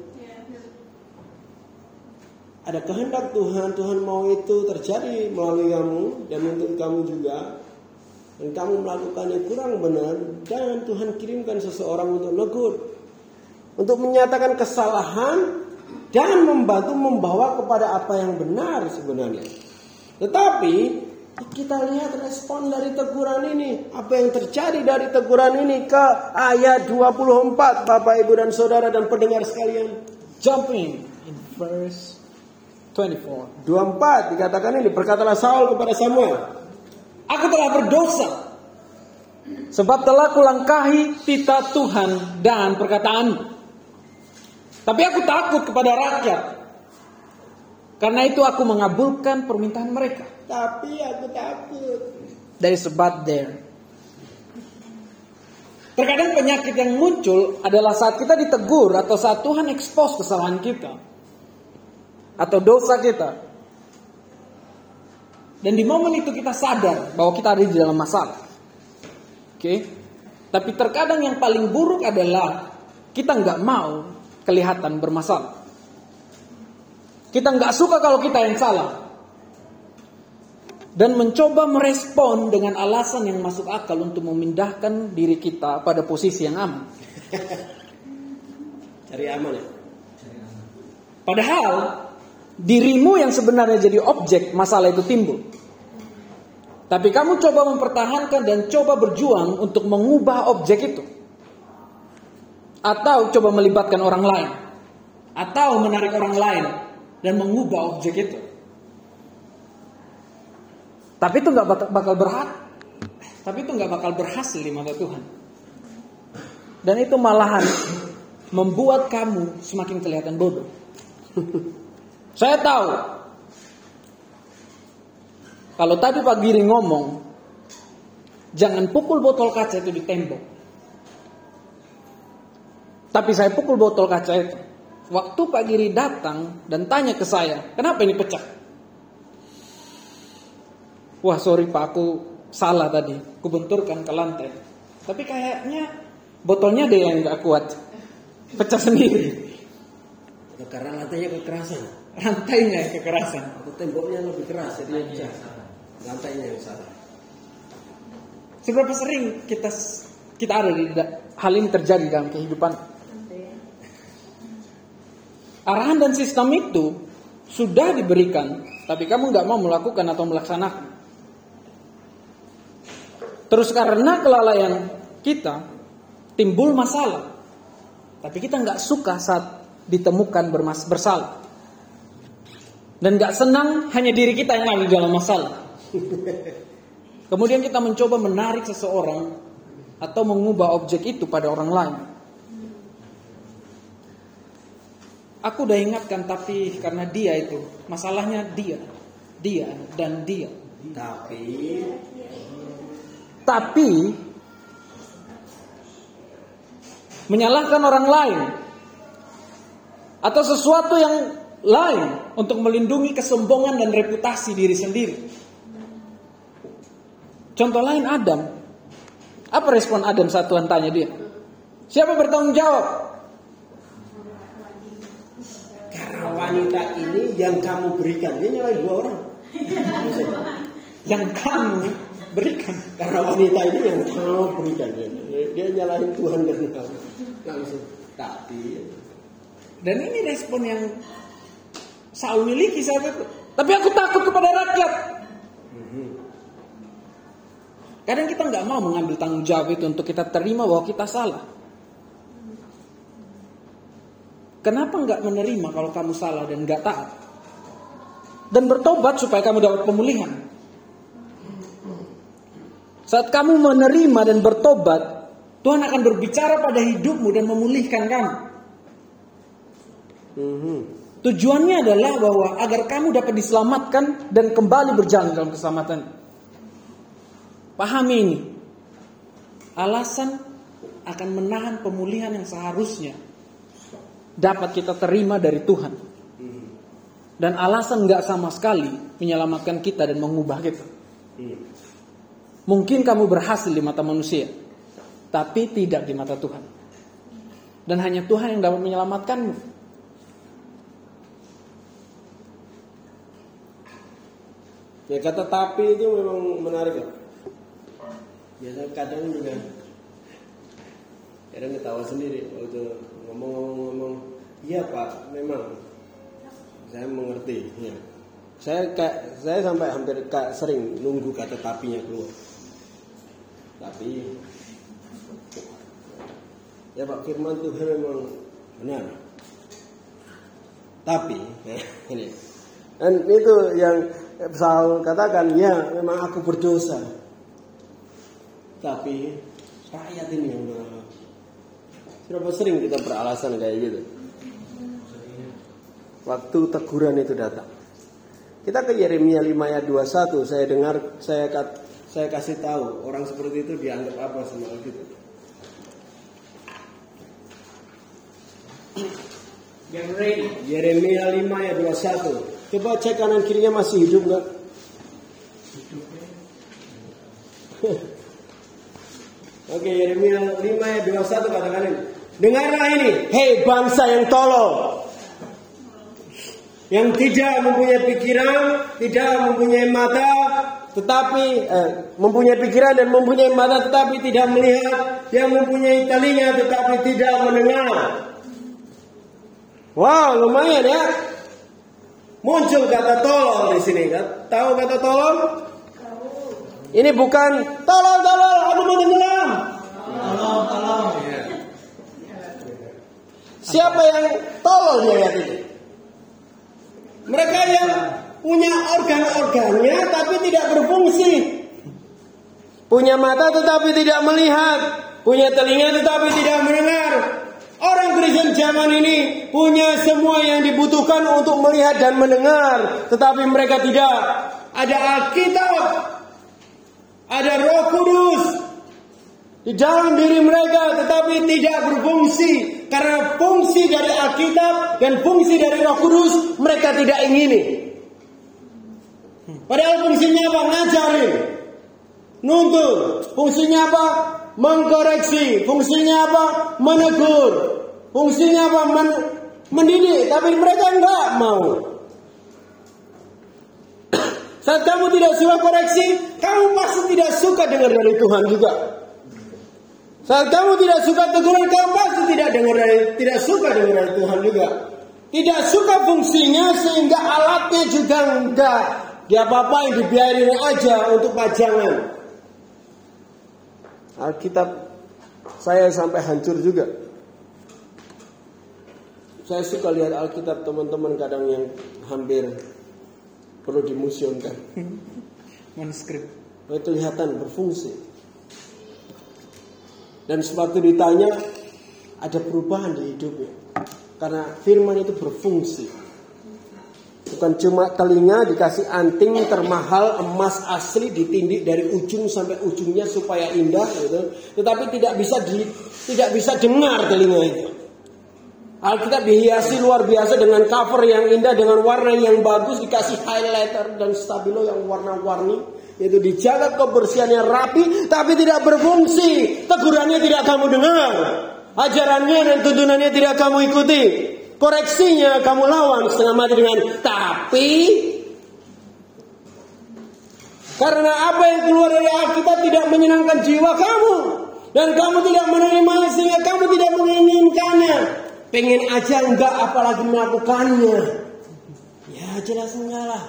Ada kehendak Tuhan, Tuhan mau itu terjadi melalui kamu dan untuk kamu juga. Dan kamu melakukannya kurang benar dan Tuhan kirimkan seseorang untuk negur. Untuk menyatakan kesalahan dan membantu membawa kepada apa yang benar sebenarnya. Tetapi kita lihat respon dari teguran ini. Apa yang terjadi dari teguran ini ke ayat 24. Bapak, Ibu, dan Saudara dan pendengar sekalian. Jumping in verse 24. 24 dikatakan ini. Berkatalah Saul kepada Samuel, aku telah berdosa, sebab telah kulangkahi titah Tuhan dan perkataanmu. Tapi aku takut kepada rakyat. Karena itu aku mengabulkan permintaan mereka. Tapi aku takut. There is a but there. Terkadang penyakit yang muncul adalah saat kita ditegur atau saat Tuhan expose kesalahan kita atau dosa kita. Dan di momen itu kita sadar bahwa kita ada di dalam masalah. Oke? Tapi terkadang yang paling buruk adalah kita nggak mau kelihatan bermasalah. Kita nggak suka kalau kita yang salah. Dan mencoba merespon dengan alasan yang masuk akal untuk memindahkan diri kita pada posisi yang aman. Cari aman ya? Padahal dirimu yang sebenarnya jadi objek masalah itu timbul. Tapi kamu coba mempertahankan dan coba berjuang untuk mengubah objek itu. Atau coba melibatkan orang lain. Atau menarik orang lain dan mengubah objek itu. Tapi itu nggak bakal berhasil di mata Tuhan. Dan itu malahan membuat kamu semakin kelihatan bodoh. Saya tahu. Kalau tadi Pak Giri ngomong, jangan pukul botol kaca itu di tembok. Tapi saya pukul botol kaca itu. Waktu Pak Giri datang dan tanya ke saya, kenapa ini pecah? Wah, sorry Pak, aku salah tadi. Aku benturkan ke lantai. Tapi kayaknya botolnya ada yang gak kuat. Pecah sendiri. Karena lantainya kekerasan. Rantainya kekerasan. Atau temboknya lebih keras, jadi pecah. Lantainya yang salah. Seberapa sering kita ada di hal ini terjadi dalam kehidupan? Arahan dan sistem itu sudah diberikan, tapi kamu gak mau melakukan atau melaksanakan. Terus karena kelalaian kita timbul masalah. Tapi kita gak suka saat ditemukan bersalah. Dan gak senang hanya diri kita yang ada di dalam masalah. Kemudian kita mencoba menarik seseorang atau mengubah objek itu pada orang lain. Aku udah ingatkan, tapi karena dia itu, masalahnya dia dan dia. Tapi menyalahkan orang lain atau sesuatu yang lain untuk melindungi kesombongan dan reputasi diri sendiri. Contoh lain Adam. Apa respon Adam saat Tuhan tanya dia? Siapa bertanggung jawab? Karena wanita ini yang kamu berikan. Dia nyalahin dua orang. Yang kamu berikan. Karena wanita ini yang kamu berikan. Dia nyalahin Tuhan dan kamu. Langsung. Dan ini respon yang Saul miliki saat itu. Tapi aku takut kepada rakyat. Kadang kita nggak mau mengambil tanggung jawab itu untuk kita terima bahwa kita salah. Kenapa nggak menerima kalau kamu salah dan nggak taat? Dan bertobat supaya kamu dapat pemulihan. Saat kamu menerima dan bertobat, Tuhan akan berbicara pada hidupmu dan memulihkan kamu. Tujuannya adalah bahwa agar kamu dapat diselamatkan dan kembali berjalan dalam keselamatan. Pahami ini. Alasan akan menahan pemulihan yang seharusnya dapat kita terima dari Tuhan. Dan alasan gak sama sekali menyelamatkan kita dan mengubah kita. Mungkin kamu berhasil di mata manusia, tapi tidak di mata Tuhan. Dan hanya Tuhan yang dapat menyelamatkanmu. Ya, kata tapi itu memang menarik ya. Biasanya kadang juga ketawa sendiri waktu ngomong. Iya Pak, memang saya mengerti. Ya. Saya sampai hampir sering nunggu kata tapinya keluar. Tapi ya Pak, firman Tuhan memang benar. Tapi ini. Dan itu yang Saul katakan, ya memang aku berdosa. Tapi rakyat ini yang berapa sering kita beralasan kayak gitu. Waktu teguran itu datang. Kita ke Yeremia 5 ayat 21. Saya dengar, saya kasih tahu orang seperti itu dianggap apa sama kita. Yeremia 5 ayat 21. Coba cek kanan kirinya masih hidup nggak? Oke, Yeremia 5 ayat 21 katakan ini. Dengarlah ini, hei bangsa yang tolol, yang tidak mempunyai pikiran, tidak mempunyai mata, tetapi mempunyai pikiran dan mempunyai mata tetapi tidak melihat, yang mempunyai telinga tetapi tidak mendengar. Wow, lumayan ya. muncul kata tolol di sini. Tahu kata tolol? Ini bukan tolol, aku mau tenggelam. Tolong. Siapa yang tolol di ayat ini? Mereka yang punya organ-organnya tapi tidak berfungsi. Punya mata tetapi tidak melihat. Punya telinga tetapi tidak mendengar. Orang Kristen zaman ini punya semua yang dibutuhkan untuk melihat dan mendengar, tetapi mereka tidak. Ada Alkitab, ada Roh Kudus di dalam diri mereka, tetapi tidak berfungsi. Karena fungsi dari Alkitab dan fungsi dari Roh Kudus mereka tidak ingini. Padahal fungsinya apa? Ngajarin, nuntun. Fungsinya apa? Mengkoreksi. Fungsinya apa? Menegur. Fungsinya apa? Mendidik. Tapi mereka enggak mau. Saat kamu tidak suka koreksi, kamu pasti tidak suka dengar dari Tuhan juga. Saat kamu tidak suka teguran, kamu pasti tidak suka dengar dari Tuhan juga. Tidak suka fungsinya sehingga alatnya juga enggak diapa-apain, dibiarin aja untuk pajangan. Alkitab saya sampai hancur juga. Saya suka lihat Alkitab teman-teman kadang yang hampir perlu dimuseumkan. Manuskrip. Kelihatan berfungsi. Dan sewaktu ditanya ada perubahan di hidupnya. Karena firman itu berfungsi. Bukan cuma telinga dikasih anting termahal emas asli ditindik dari ujung sampai ujungnya supaya indah gitu. Tetapi tidak bisa dengar telinga itu. Alkitab dihiasi luar biasa dengan cover yang indah, dengan warna yang bagus, dikasih highlighter dan stabilo yang warna-warni. Itu dijaga kebersihannya rapi, tapi tidak berfungsi. Tegurannya tidak kamu dengar, ajarannya dan tuntunannya tidak kamu ikuti. Koreksinya kamu lawan setengah mati dengan tapi. Karena apa yang keluar dari Alkitab tidak menyenangkan jiwa kamu, dan kamu tidak menerimanya sehingga kamu tidak menginginkannya. Pengen aja enggak, apalagi melakukannya. Ya jelas enggak lah.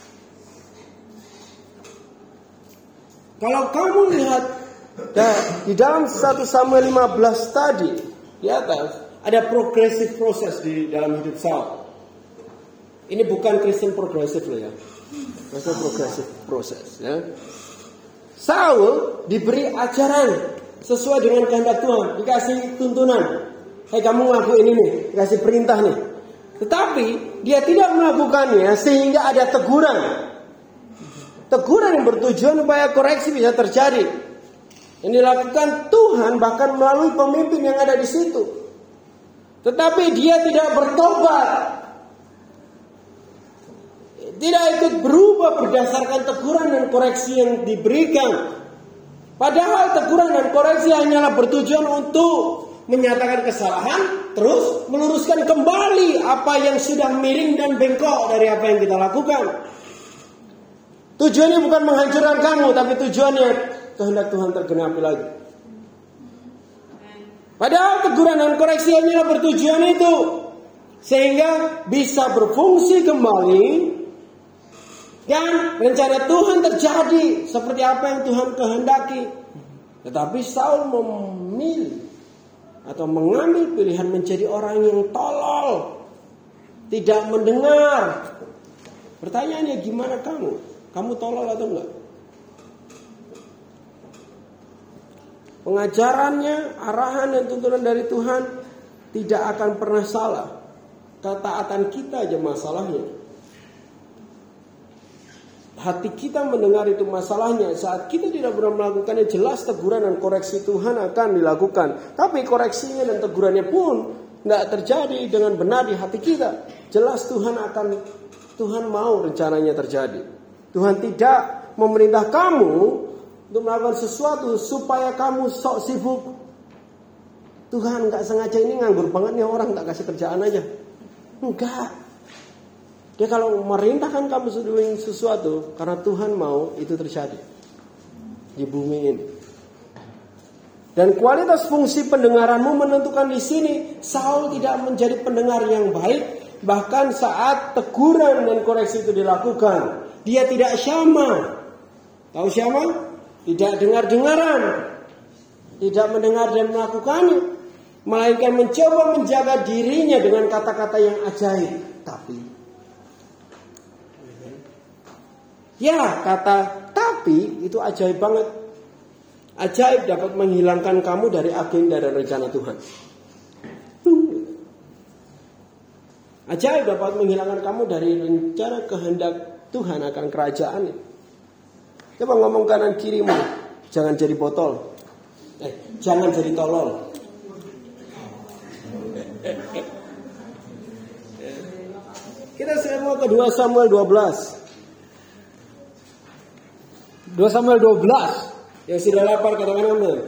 Kalau kamu lihat di dalam 1 Samuel 15 tadi di atas, ada progressive proses di dalam hidup Saul. Ini bukan Kristen progresif loh ya. Maksudnya progressive proses ya. Saul diberi ajaran sesuai dengan kehendak Tuhan, dikasih tuntunan. Hey, kamu ngelakuin ini, dikasih perintah nih. Tetapi dia tidak melakukannya sehingga ada teguran. Teguran yang bertujuan supaya koreksi bisa terjadi. Yang dilakukan Tuhan bahkan melalui pemimpin yang ada di situ. Tetapi dia tidak bertobat. Tidak ikut berubah berdasarkan teguran dan koreksi yang diberikan. Padahal teguran dan koreksi hanyalah bertujuan untuk menyatakan kesalahan, terus meluruskan kembali apa yang sudah miring dan bengkok dari apa yang kita lakukan. Tujuannya bukan menghancurkan kamu, tapi tujuannya kehendak Tuhan tergenapi lagi. Padahal teguran dan koreksi hanyalah bertujuan itu, sehingga bisa berfungsi kembali dan rencana Tuhan terjadi seperti apa yang Tuhan kehendaki. Tetapi Saul memilih atau mengambil pilihan menjadi orang yang tolol, tidak mendengar. Pertanyaannya, gimana kamu? Kamu tolol atau enggak? Pengajarannya, arahan dan tuntunan dari Tuhan tidak akan pernah salah. Ketaatan kita aja masalahnya. Hati kita mendengar itu masalahnya. Saat kita tidak pernah melakukannya, jelas teguran dan koreksi Tuhan akan dilakukan. Tapi koreksinya dan tegurannya pun tidak terjadi dengan benar di hati kita. Jelas Tuhan mau rencananya terjadi. Tuhan tidak memerintah kamu untuk melakukan sesuatu supaya kamu sok sibuk. Tuhan gak sengaja ini nganggur banget nih orang, tak kasih kerjaan aja. Enggak. Dia kalau merintahkan kamu sesuatu karena Tuhan mau itu terjadi di bumi ini. Dan kualitas fungsi pendengaranmu menentukan di sini. Saul tidak menjadi pendengar yang baik Bahkan saat teguran dan koreksi itu dilakukan, dia tidak syama. Tahu syama? Tidak dengar-dengaran, tidak mendengar dan melakukannya, melainkan mencoba menjaga dirinya dengan kata-kata yang ajaib. Kata tapi itu ajaib banget. Ajaib dapat menghilangkan kamu dari agenda dan rencana Tuhan. Ajaib dapat menghilangkan kamu dari rencana kehendak Tuhan akan kerajaannya. Coba ngomong kanan kirimu, jangan jadi botol. Jangan jadi tolol. Kita semua ke 2 Samuel 12. 2 Samuel 12. Yang sudah lapar katakan amin.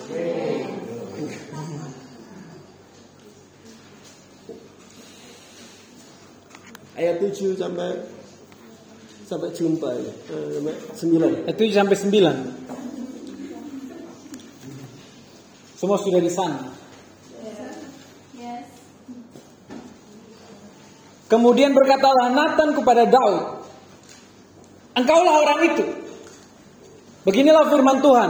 Ayat 7 sampai jumpa ya. 9. Ayat 7 sampai 9. Semua sudah di sana. Yes. Kemudian berkatalah Nathan kepada Daud, engkaulah orang itu. Beginilah firman Tuhan.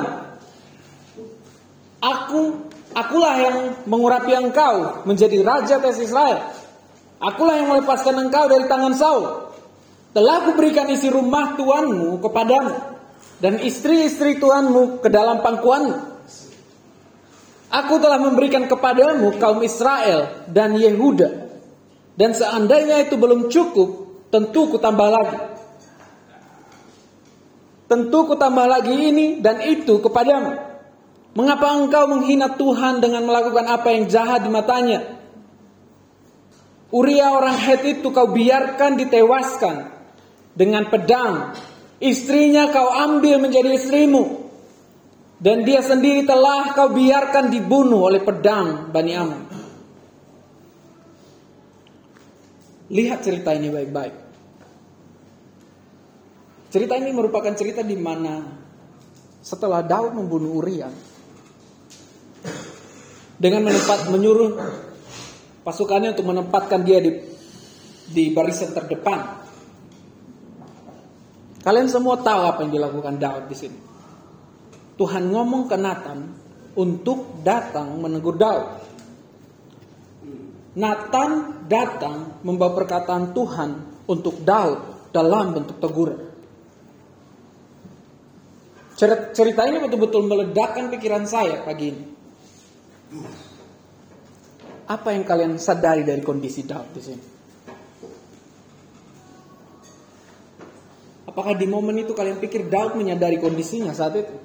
Akulah yang mengurapi engkau menjadi raja atas Israel. Akulah yang melepaskan engkau dari tangan Saul. Telah kuberikan isi rumah tuanmu kepadamu, dan istri-istri tuanmu ke dalam pangkuanmu. Aku telah memberikan kepadamu kaum Israel dan Yehuda. Dan seandainya itu belum cukup, tentu kutambah lagi. Tentu kutambah lagi ini dan itu kepadamu. Mengapa engkau menghina Tuhan dengan melakukan apa yang jahat di matanya? Uria orang Het itu kau biarkan ditewaskan dengan pedang. Istrinya kau ambil menjadi istrimu. Dan dia sendiri telah kau biarkan dibunuh oleh pedang Bani Ammon. Lihat cerita ini baik-baik. Cerita ini merupakan cerita di mana setelah Daud membunuh Uria, dengan menyuruh pasukannya untuk menempatkan dia di barisan terdepan. Kalian semua tahu apa yang dilakukan Daud di sini. Tuhan ngomong ke Nathan untuk datang menegur Daud. Nathan datang membawa perkataan Tuhan untuk Daud dalam bentuk teguran. Cerita ini betul-betul meledakkan pikiran saya pagi ini. Apa yang kalian sadari dari kondisi Daud di sini? Apakah di momen itu kalian pikir Daud menyadari kondisinya saat itu?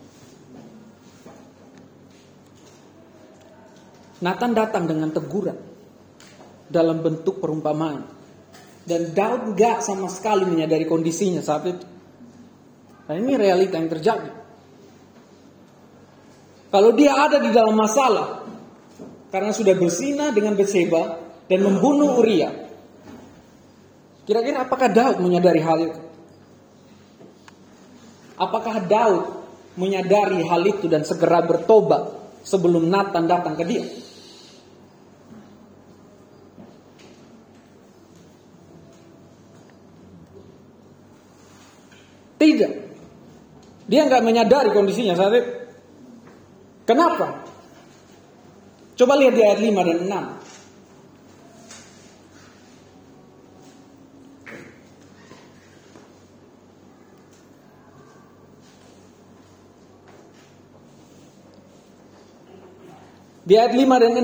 Nathan datang dengan teguran dalam bentuk perumpamaan, dan Daud gak sama sekali menyadari kondisinya saat itu. Nah, ini realita yang terjadi. Kalau dia ada di dalam masalah karena sudah berzina dengan Batseba dan membunuh Uria, kira-kira apakah Daud menyadari hal itu? Apakah Daud menyadari hal itu dan segera bertobat sebelum Nathan datang ke dia? Tidak. Dia nggak menyadari kondisinya saat itu. Kenapa? Coba lihat di ayat 5 dan 6. Di ayat 5 dan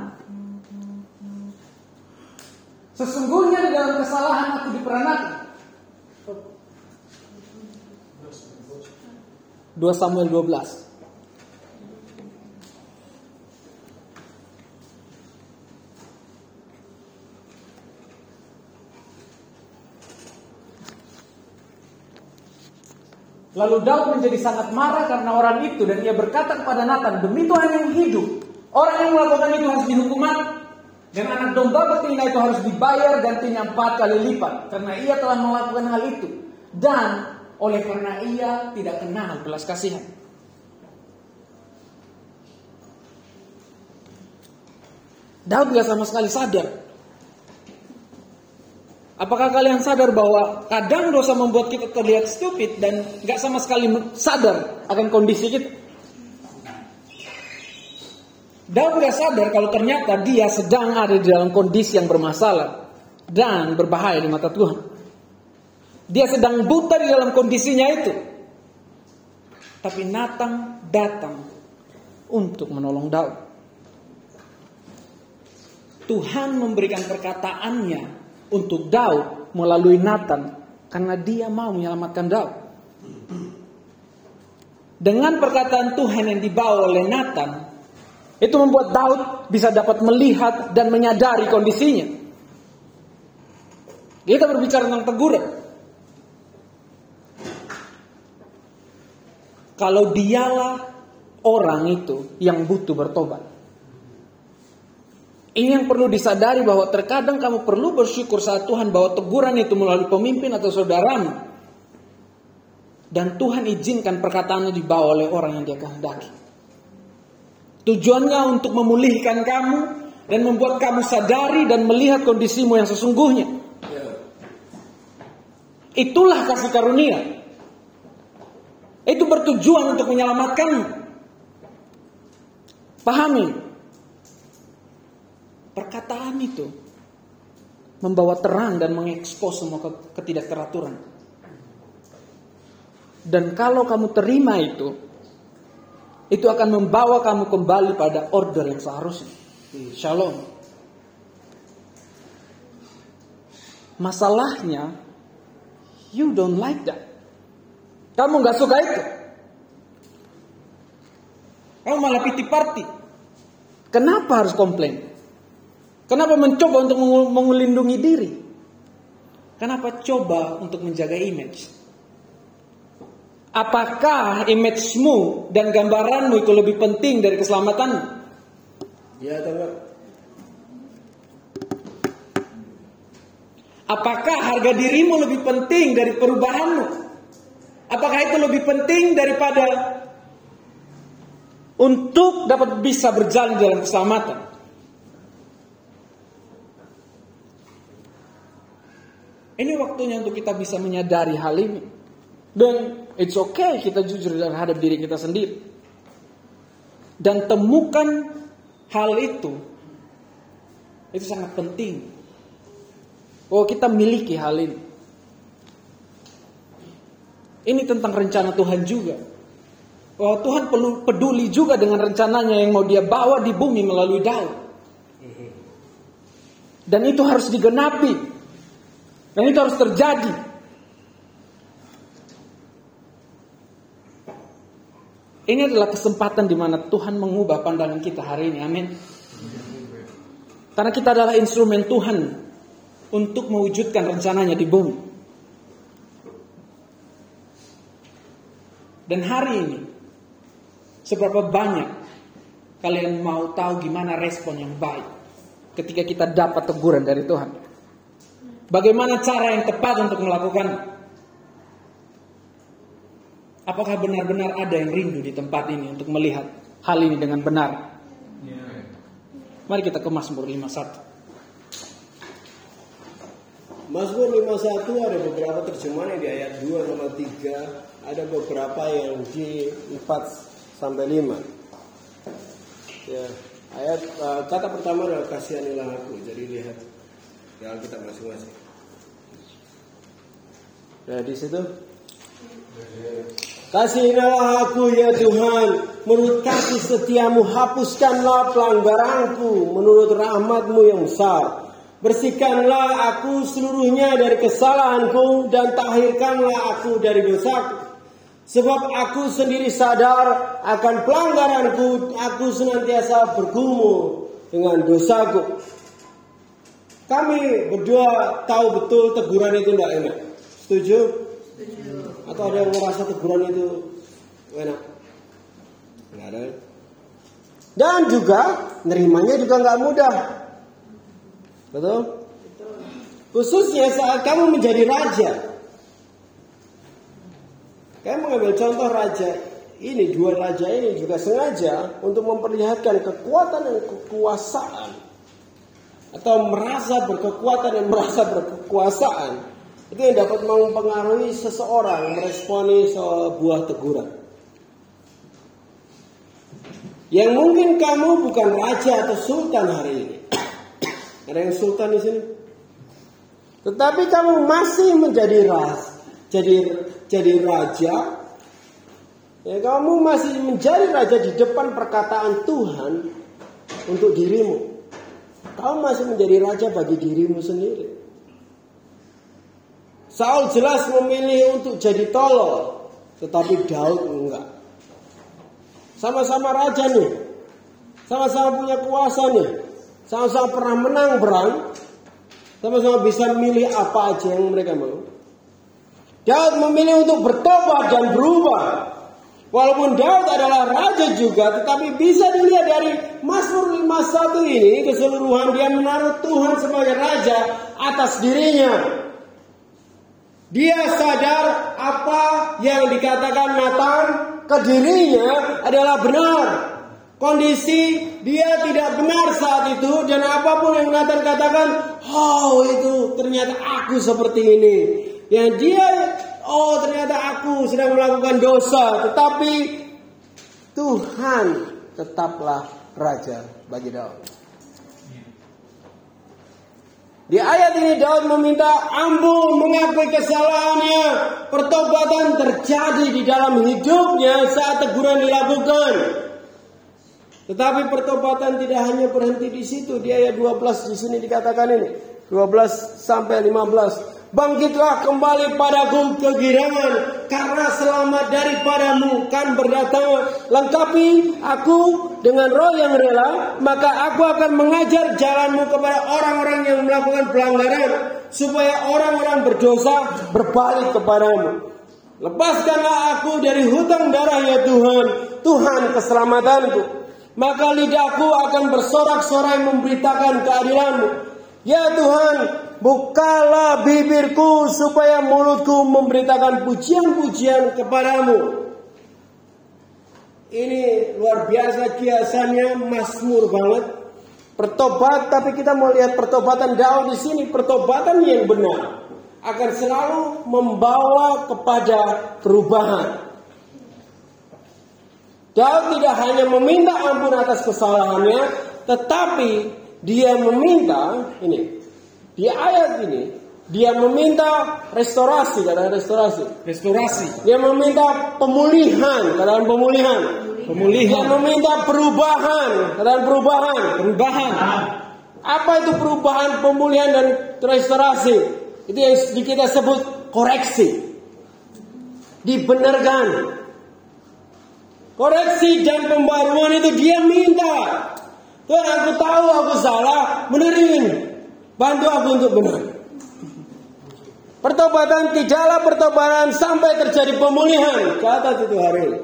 6. Sesungguhnya di dalam kesalahan aku diperanakan. 2 Samuel 12. Lalu Daud menjadi sangat marah karena orang itu, dan ia berkata kepada Nathan, demi Tuhan yang hidup, orang yang melakukan itu harus dihukum mati, dan anak domba betina itu harus dibayar gantinya 4 kali lipat, karena ia telah melakukan hal itu, dan oleh karena ia tidak kenal belas kasihan. Daud gak sama sekali sadar Apakah kalian sadar bahwa kadang dosa membuat kita terlihat stupid dan gak sama sekali sadar akan kondisi kita? Daud gak sadar kalau ternyata dia sedang ada di dalam kondisi yang bermasalah dan berbahaya di mata Tuhan. Dia sedang buta di dalam kondisinya itu. Tapi Nathan datang untuk menolong Daud. Tuhan memberikan perkataannya untuk Daud melalui Nathan karena dia mau menyelamatkan Daud. Dengan perkataan Tuhan yang dibawa oleh Nathan, itu membuat Daud bisa dapat melihat dan menyadari kondisinya. Kita berbicara tentang teguran. Kalau dialah orang itu yang butuh bertobat. Ini yang perlu disadari bahwa terkadang kamu perlu bersyukur saat Tuhan bawa teguran itu melalui pemimpin atau saudaramu. Dan Tuhan izinkan perkataannya dibawa oleh orang yang dia kehendaki. Tujuannya untuk memulihkan kamu dan membuat kamu sadari dan melihat kondisimu yang sesungguhnya. Itulah kasih karunia. Itu bertujuan untuk menyelamatkanmu. Pahami. Perkataan itu membawa terang dan mengekspos semua ketidakteraturan. Dan kalau kamu terima itu akan membawa kamu kembali pada order yang seharusnya. Shalom. Masalahnya, you don't like that. Kamu gak suka itu. Kamu malah pity party. Kenapa harus komplain? Kenapa mencoba untuk melindungi diri? Kenapa coba untuk menjaga image? Apakah image-mu dan gambaranmu itu lebih penting dari keselamatanmu? Ya, teman. Apakah harga dirimu lebih penting dari perubahanmu? Apakah itu lebih penting daripada untuk dapat bisa berjalan dalam keselamatan? Ini waktunya untuk kita bisa menyadari hal ini. Dan it's okay kita jujur terhadap diri kita sendiri. Dan temukan hal itu. Itu sangat penting. Oh, kita miliki hal ini. Ini tentang rencana Tuhan juga. Oh, Tuhan peduli juga dengan rencananya yang mau dia bawa di bumi melalui Daud. Dan itu harus digenapi. Dan itu harus terjadi. Ini adalah kesempatan di mana Tuhan mengubah pandangan kita hari ini. Amin. Karena kita adalah instrumen Tuhan untuk mewujudkan rencananya di bumi. Dan hari ini, seberapa banyak kalian mau tahu gimana respon yang baik ketika kita dapat teguran dari Tuhan? Bagaimana cara yang tepat untuk melakukan? Apakah benar-benar ada yang rindu di tempat ini untuk melihat hal ini dengan benar? Mari kita ke Mazmur 51. Mazmur 51 ada beberapa terjemahan yang di ayat 2 sama 3. Ada beberapa yang di 4 sampai 5. Ya, ayat kata pertama adalah kasihanilah aku. Jadi lihat dalam kitab masing-masing. Nah, di situ kasihanilah aku ya Tuhan, menurut kasih setiamu hapuskanlah pelanggaranku, menurut rahmatmu yang besar. Bersihkanlah aku seluruhnya dari kesalahanku dan tahirkanlah aku dari dosaku. Sebab aku sendiri sadar akan pelanggaranku, aku senantiasa bergumul dengan dosaku. Kami berdua tahu betul teguran itu tidak enak. Setuju? Setuju. Atau ada yang merasa teguran itu enak? Enggak ada. Dan juga nerimanya juga nggak mudah. Betul? Khususnya saat kamu menjadi raja. Kamu mengambil contoh raja ini, dua raja ini juga sengaja untuk memperlihatkan kekuatan dan kekuasaan atau merasa berkekuatan dan merasa berkekuasaan, itu yang dapat mempengaruhi seseorang meresponi sebuah teguran. Yang mungkin kamu bukan raja atau sultan hari ini. Ada yang sultan di sini. Tetapi kamu masih menjadi jadi raja. Ya, kamu masih menjadi raja di depan perkataan Tuhan untuk dirimu. Kamu masih menjadi raja bagi dirimu sendiri. Saul jelas memilih untuk jadi tolol, tetapi Daud enggak. Sama-sama raja nih, sama-sama punya kuasa nih, sama-sama pernah menang perang, sama-sama bisa milih apa aja yang mereka mau. Daud memilih untuk bertobat dan berubah. Walaupun Daud adalah raja juga, tetapi bisa dilihat dari Mazmur 51 ini keseluruhan dia menaruh Tuhan sebagai raja atas dirinya. Dia sadar apa yang dikatakan Nathan ke dirinya adalah benar. Kondisi dia tidak benar saat itu, dan apapun yang Nathan katakan, oh itu ternyata aku seperti ini. Yang dia, oh ternyata aku sedang melakukan dosa, tetapi Tuhan tetaplah raja bagi Daud. Di ayat ini Daud meminta ampun, mengakui kesalahannya. Pertobatan terjadi di dalam hidupnya saat teguran dilakukan. Tetapi pertobatan tidak hanya berhenti di situ. Di ayat 12 di sini dikatakan ini, 12 sampai 15. Bangkitlah kembali padaku kegirangan, karena selamat daripadamu kan berdatangan. Lengkapi aku dengan roh yang rela, maka aku akan mengajar jalanmu kepada orang-orang yang melakukan pelanggaran, supaya orang-orang berdosa berbalik kepadamu. Lepaskanlah aku dari hutang darah ya Tuhan, Tuhan keselamatanku. Maka lidahku akan bersorak-sorai memberitakan keadilanmu. Ya Tuhan, bukalah bibirku supaya mulutku memberitakan pujian-pujian kepadamu. Ini luar biasa kiasannya, Mazmur banget. Pertobat, tapi kita mau lihat pertobatan Daud di sini, pertobatan yang benar akan selalu membawa kepada perubahan. Daud tidak hanya meminta ampun atas kesalahannya, tetapi dia meminta ini. Di ayat ini dia meminta restorasi, katakan restorasi. Restorasi. Dia meminta pemulihan, katakan pemulihan. Dia meminta perubahan, katakan perubahan. Perubahan. Apa itu perubahan, pemulihan dan restorasi? Itu yang kita sebut koreksi. Dibenarkan. Koreksi dan pembaruan itu dia minta. Tuhan, aku tahu aku salah, benerin. Bantu aku untuk benar. Pertobatan tidaklah pertobatan sampai terjadi pemulihan. Kata itu hari ini.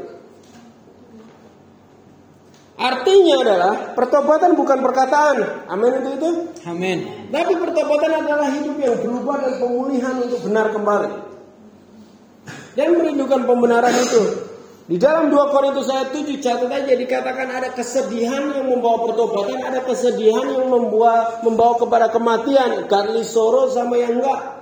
Artinya adalah pertobatan bukan perkataan. Amin itu. Amin. Tapi pertobatan adalah hidup yang berubah dan pemulihan untuk benar kembali. Dan merindukan pembenaran itu. Di dalam 2 Korintus ayat 7 catat aja dikatakan ada kesedihan yang membawa pertobatan, ada kesedihan yang membawa kepada kematian, godly sorrow sama yang enggak.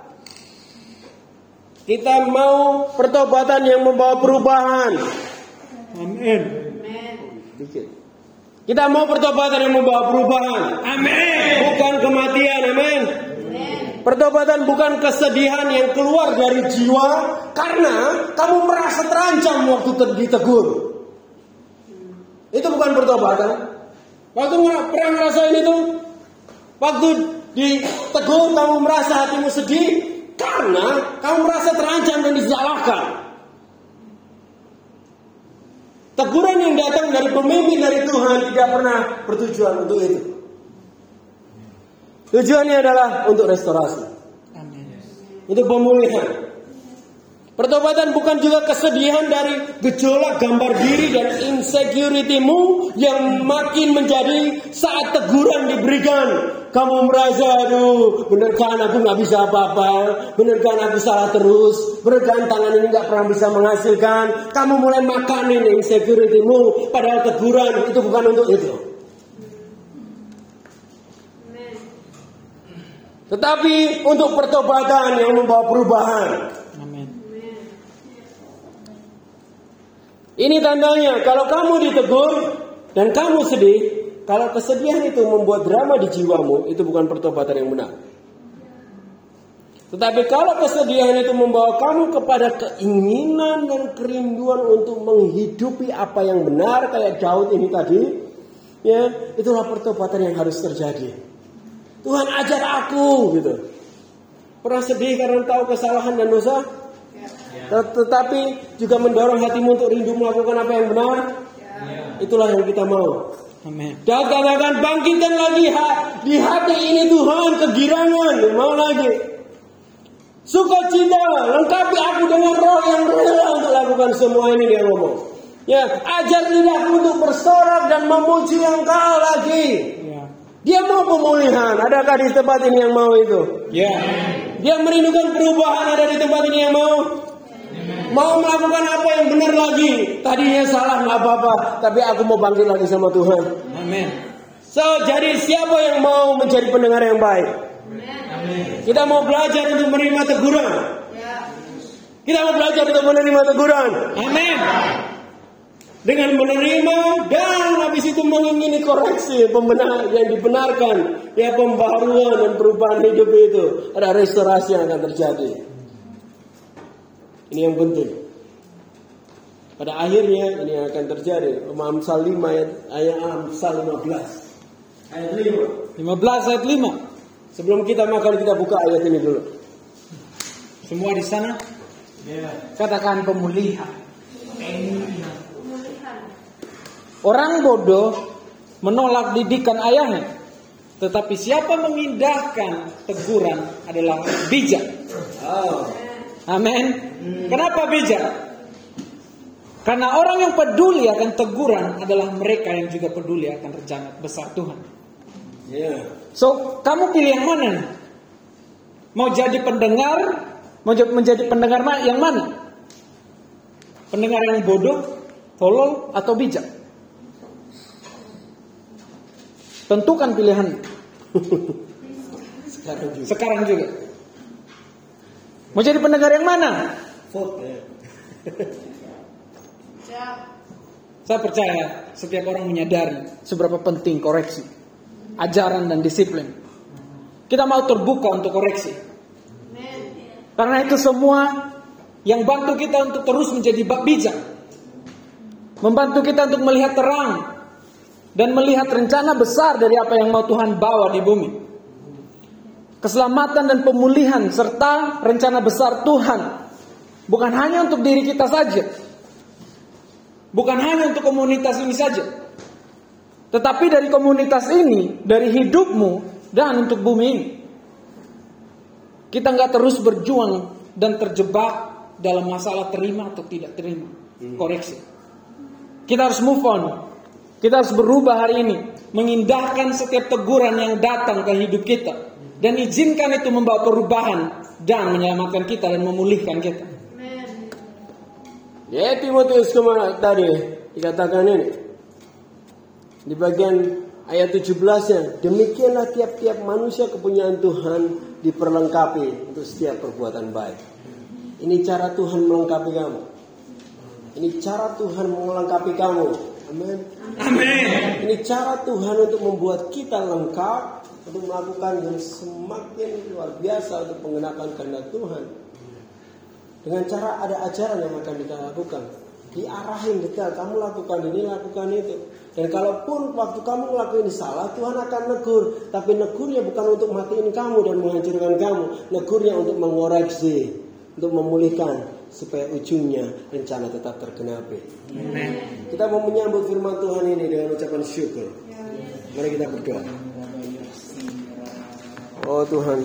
Kita mau pertobatan yang membawa perubahan. Amin. Dikit. Kita mau pertobatan yang membawa perubahan. Amin. Bukan kematian. Amin. Pertobatan bukan kesedihan yang keluar dari jiwa karena kamu merasa terancam waktu ditegur. Itu bukan pertobatan. Waktu pernah ngerasain itu? Waktu ditegur kamu merasa hatimu sedih karena kamu merasa terancam dan disalahkan. Teguran yang datang dari pemimpin dari Tuhan tidak pernah bertujuan untuk itu. Tujuannya adalah untuk restorasi. Amin. Untuk pemulihan. Pertobatan bukan juga kesedihan dari gejolak gambar diri dan insecurity-mu yang makin menjadi saat teguran diberikan. Kamu merasa, aduh, benerkan aku gak bisa apa-apa, benerkan aku salah terus, benerkan tangan ini gak pernah bisa menghasilkan. Kamu mulai makanin insecurity-mu, padahal teguran itu bukan untuk itu. tetapi untuk pertobatan yang membawa perubahan. Amin. Ini tandanya kalau kamu ditegur dan kamu sedih, kalau kesedihan itu membuat drama di jiwamu, itu bukan pertobatan yang benar. Tetapi kalau kesedihan itu membawa kamu kepada keinginan dan kerinduan untuk menghidupi apa yang benar, kayak Daud ini tadi, ya, itulah pertobatan yang harus terjadi. Tuhan ajar aku, gitu. Pernah sedih karena tahu kesalahan dan dosa? Tetapi juga mendorong hatimu untuk rindu melakukan apa yang benar. Itulah yang kita mau. Amin. Daud katakan, bangkitkan lagi di hati ini Tuhan kegirangan. Mau lagi sukacita, lengkapi aku dengan roh yang rela untuk lakukan semua ini, dia ngomong. Ya, ajar lidahku untuk bersorak dan memuji Engkau lagi. Ya. Dia mau pemulihan. Adakah di tempat ini yang mau itu? Ya. Dia merindukan perubahan. Ada di tempat ini yang mau? Mau melakukan apa yang benar lagi. Tadinya salah, nggak apa-apa, tapi aku mau bangkit lagi sama Tuhan. Amin. So, jadi siapa yang mau menjadi pendengar yang baik? Amin. Kita mau belajar untuk menerima teguran. Kita mau belajar untuk menerima teguran. Amin. Dengan menerima dan habis itu mengingini koreksi, pembenaran yang dibenarkan, ya, pembaharuan dan perubahan hidup itu, ada restorasi yang akan terjadi. Ini yang penting. Pada akhirnya ini akan terjadi. Amsal 5 ayat Amsal 15 ayat 5. 15 ayat 5. Sebelum kita makan, kita buka ayat ini dulu. Semua di sana? Katakan pemulihan. Orang bodoh menolak didikan ayahnya, tetapi siapa mengindahkan teguran adalah bijak. Amin. Kenapa bijak? Karena orang yang peduli akan teguran adalah mereka yang juga peduli akan rencana besar Tuhan. So, kamu pilih yang mana nih? Mau jadi pendengar? Mau menjadi pendengar yang mana? Pendengar yang bodoh, tolol, atau bijak? Tentukan pilihan. Sekarang juga. Mau jadi pendengar yang mana? Saya percaya setiap orang menyadari seberapa penting koreksi, ajaran dan disiplin. Kita mau terbuka untuk koreksi. Karena itu semua yang bantu kita untuk terus menjadi bijak, membantu kita untuk melihat terang dan melihat rencana besar dari apa yang mau Tuhan bawa di bumi. Keselamatan dan pemulihan serta rencana besar Tuhan bukan hanya untuk diri kita saja, bukan hanya untuk komunitas ini saja, tetapi dari komunitas ini, dari hidupmu dan untuk bumi ini. Kita nggak terus berjuang dan terjebak dalam masalah terima atau tidak terima koreksi. Kita harus move on. Kita harus berubah hari ini, mengindahkan setiap teguran yang datang ke hidup kita, dan izinkan itu membawa perubahan dan menyelamatkan kita dan memulihkan kita. Ya, Timotius kemana tadi dikatakan ini di bagian ayat 17-nya, demikianlah tiap-tiap manusia kepunyaan Tuhan diperlengkapi untuk setiap perbuatan baik. Ini cara Tuhan melengkapi kamu. Ini cara Tuhan melengkapi kamu. Amin. Amin. Ini cara Tuhan untuk membuat kita lengkap untuk melakukan yang semakin luar biasa untuk mengenakan kehendak Tuhan. Dengan cara ada ajaran yang akan kita lakukan, diarahin detail, kamu lakukan ini, lakukan itu. Dan kalaupun waktu kamu ngelakuin salah, Tuhan akan negur. Tapi negurnya bukan untuk matiin kamu dan menghancurkan kamu. Negurnya untuk mengoreksi, untuk memulihkan, supaya ujungnya rencana tetap tergenapi. Amen. Kita mau menyambut firman Tuhan ini dengan ucapan syukur. Mari kita berdoa. Oh Tuhan.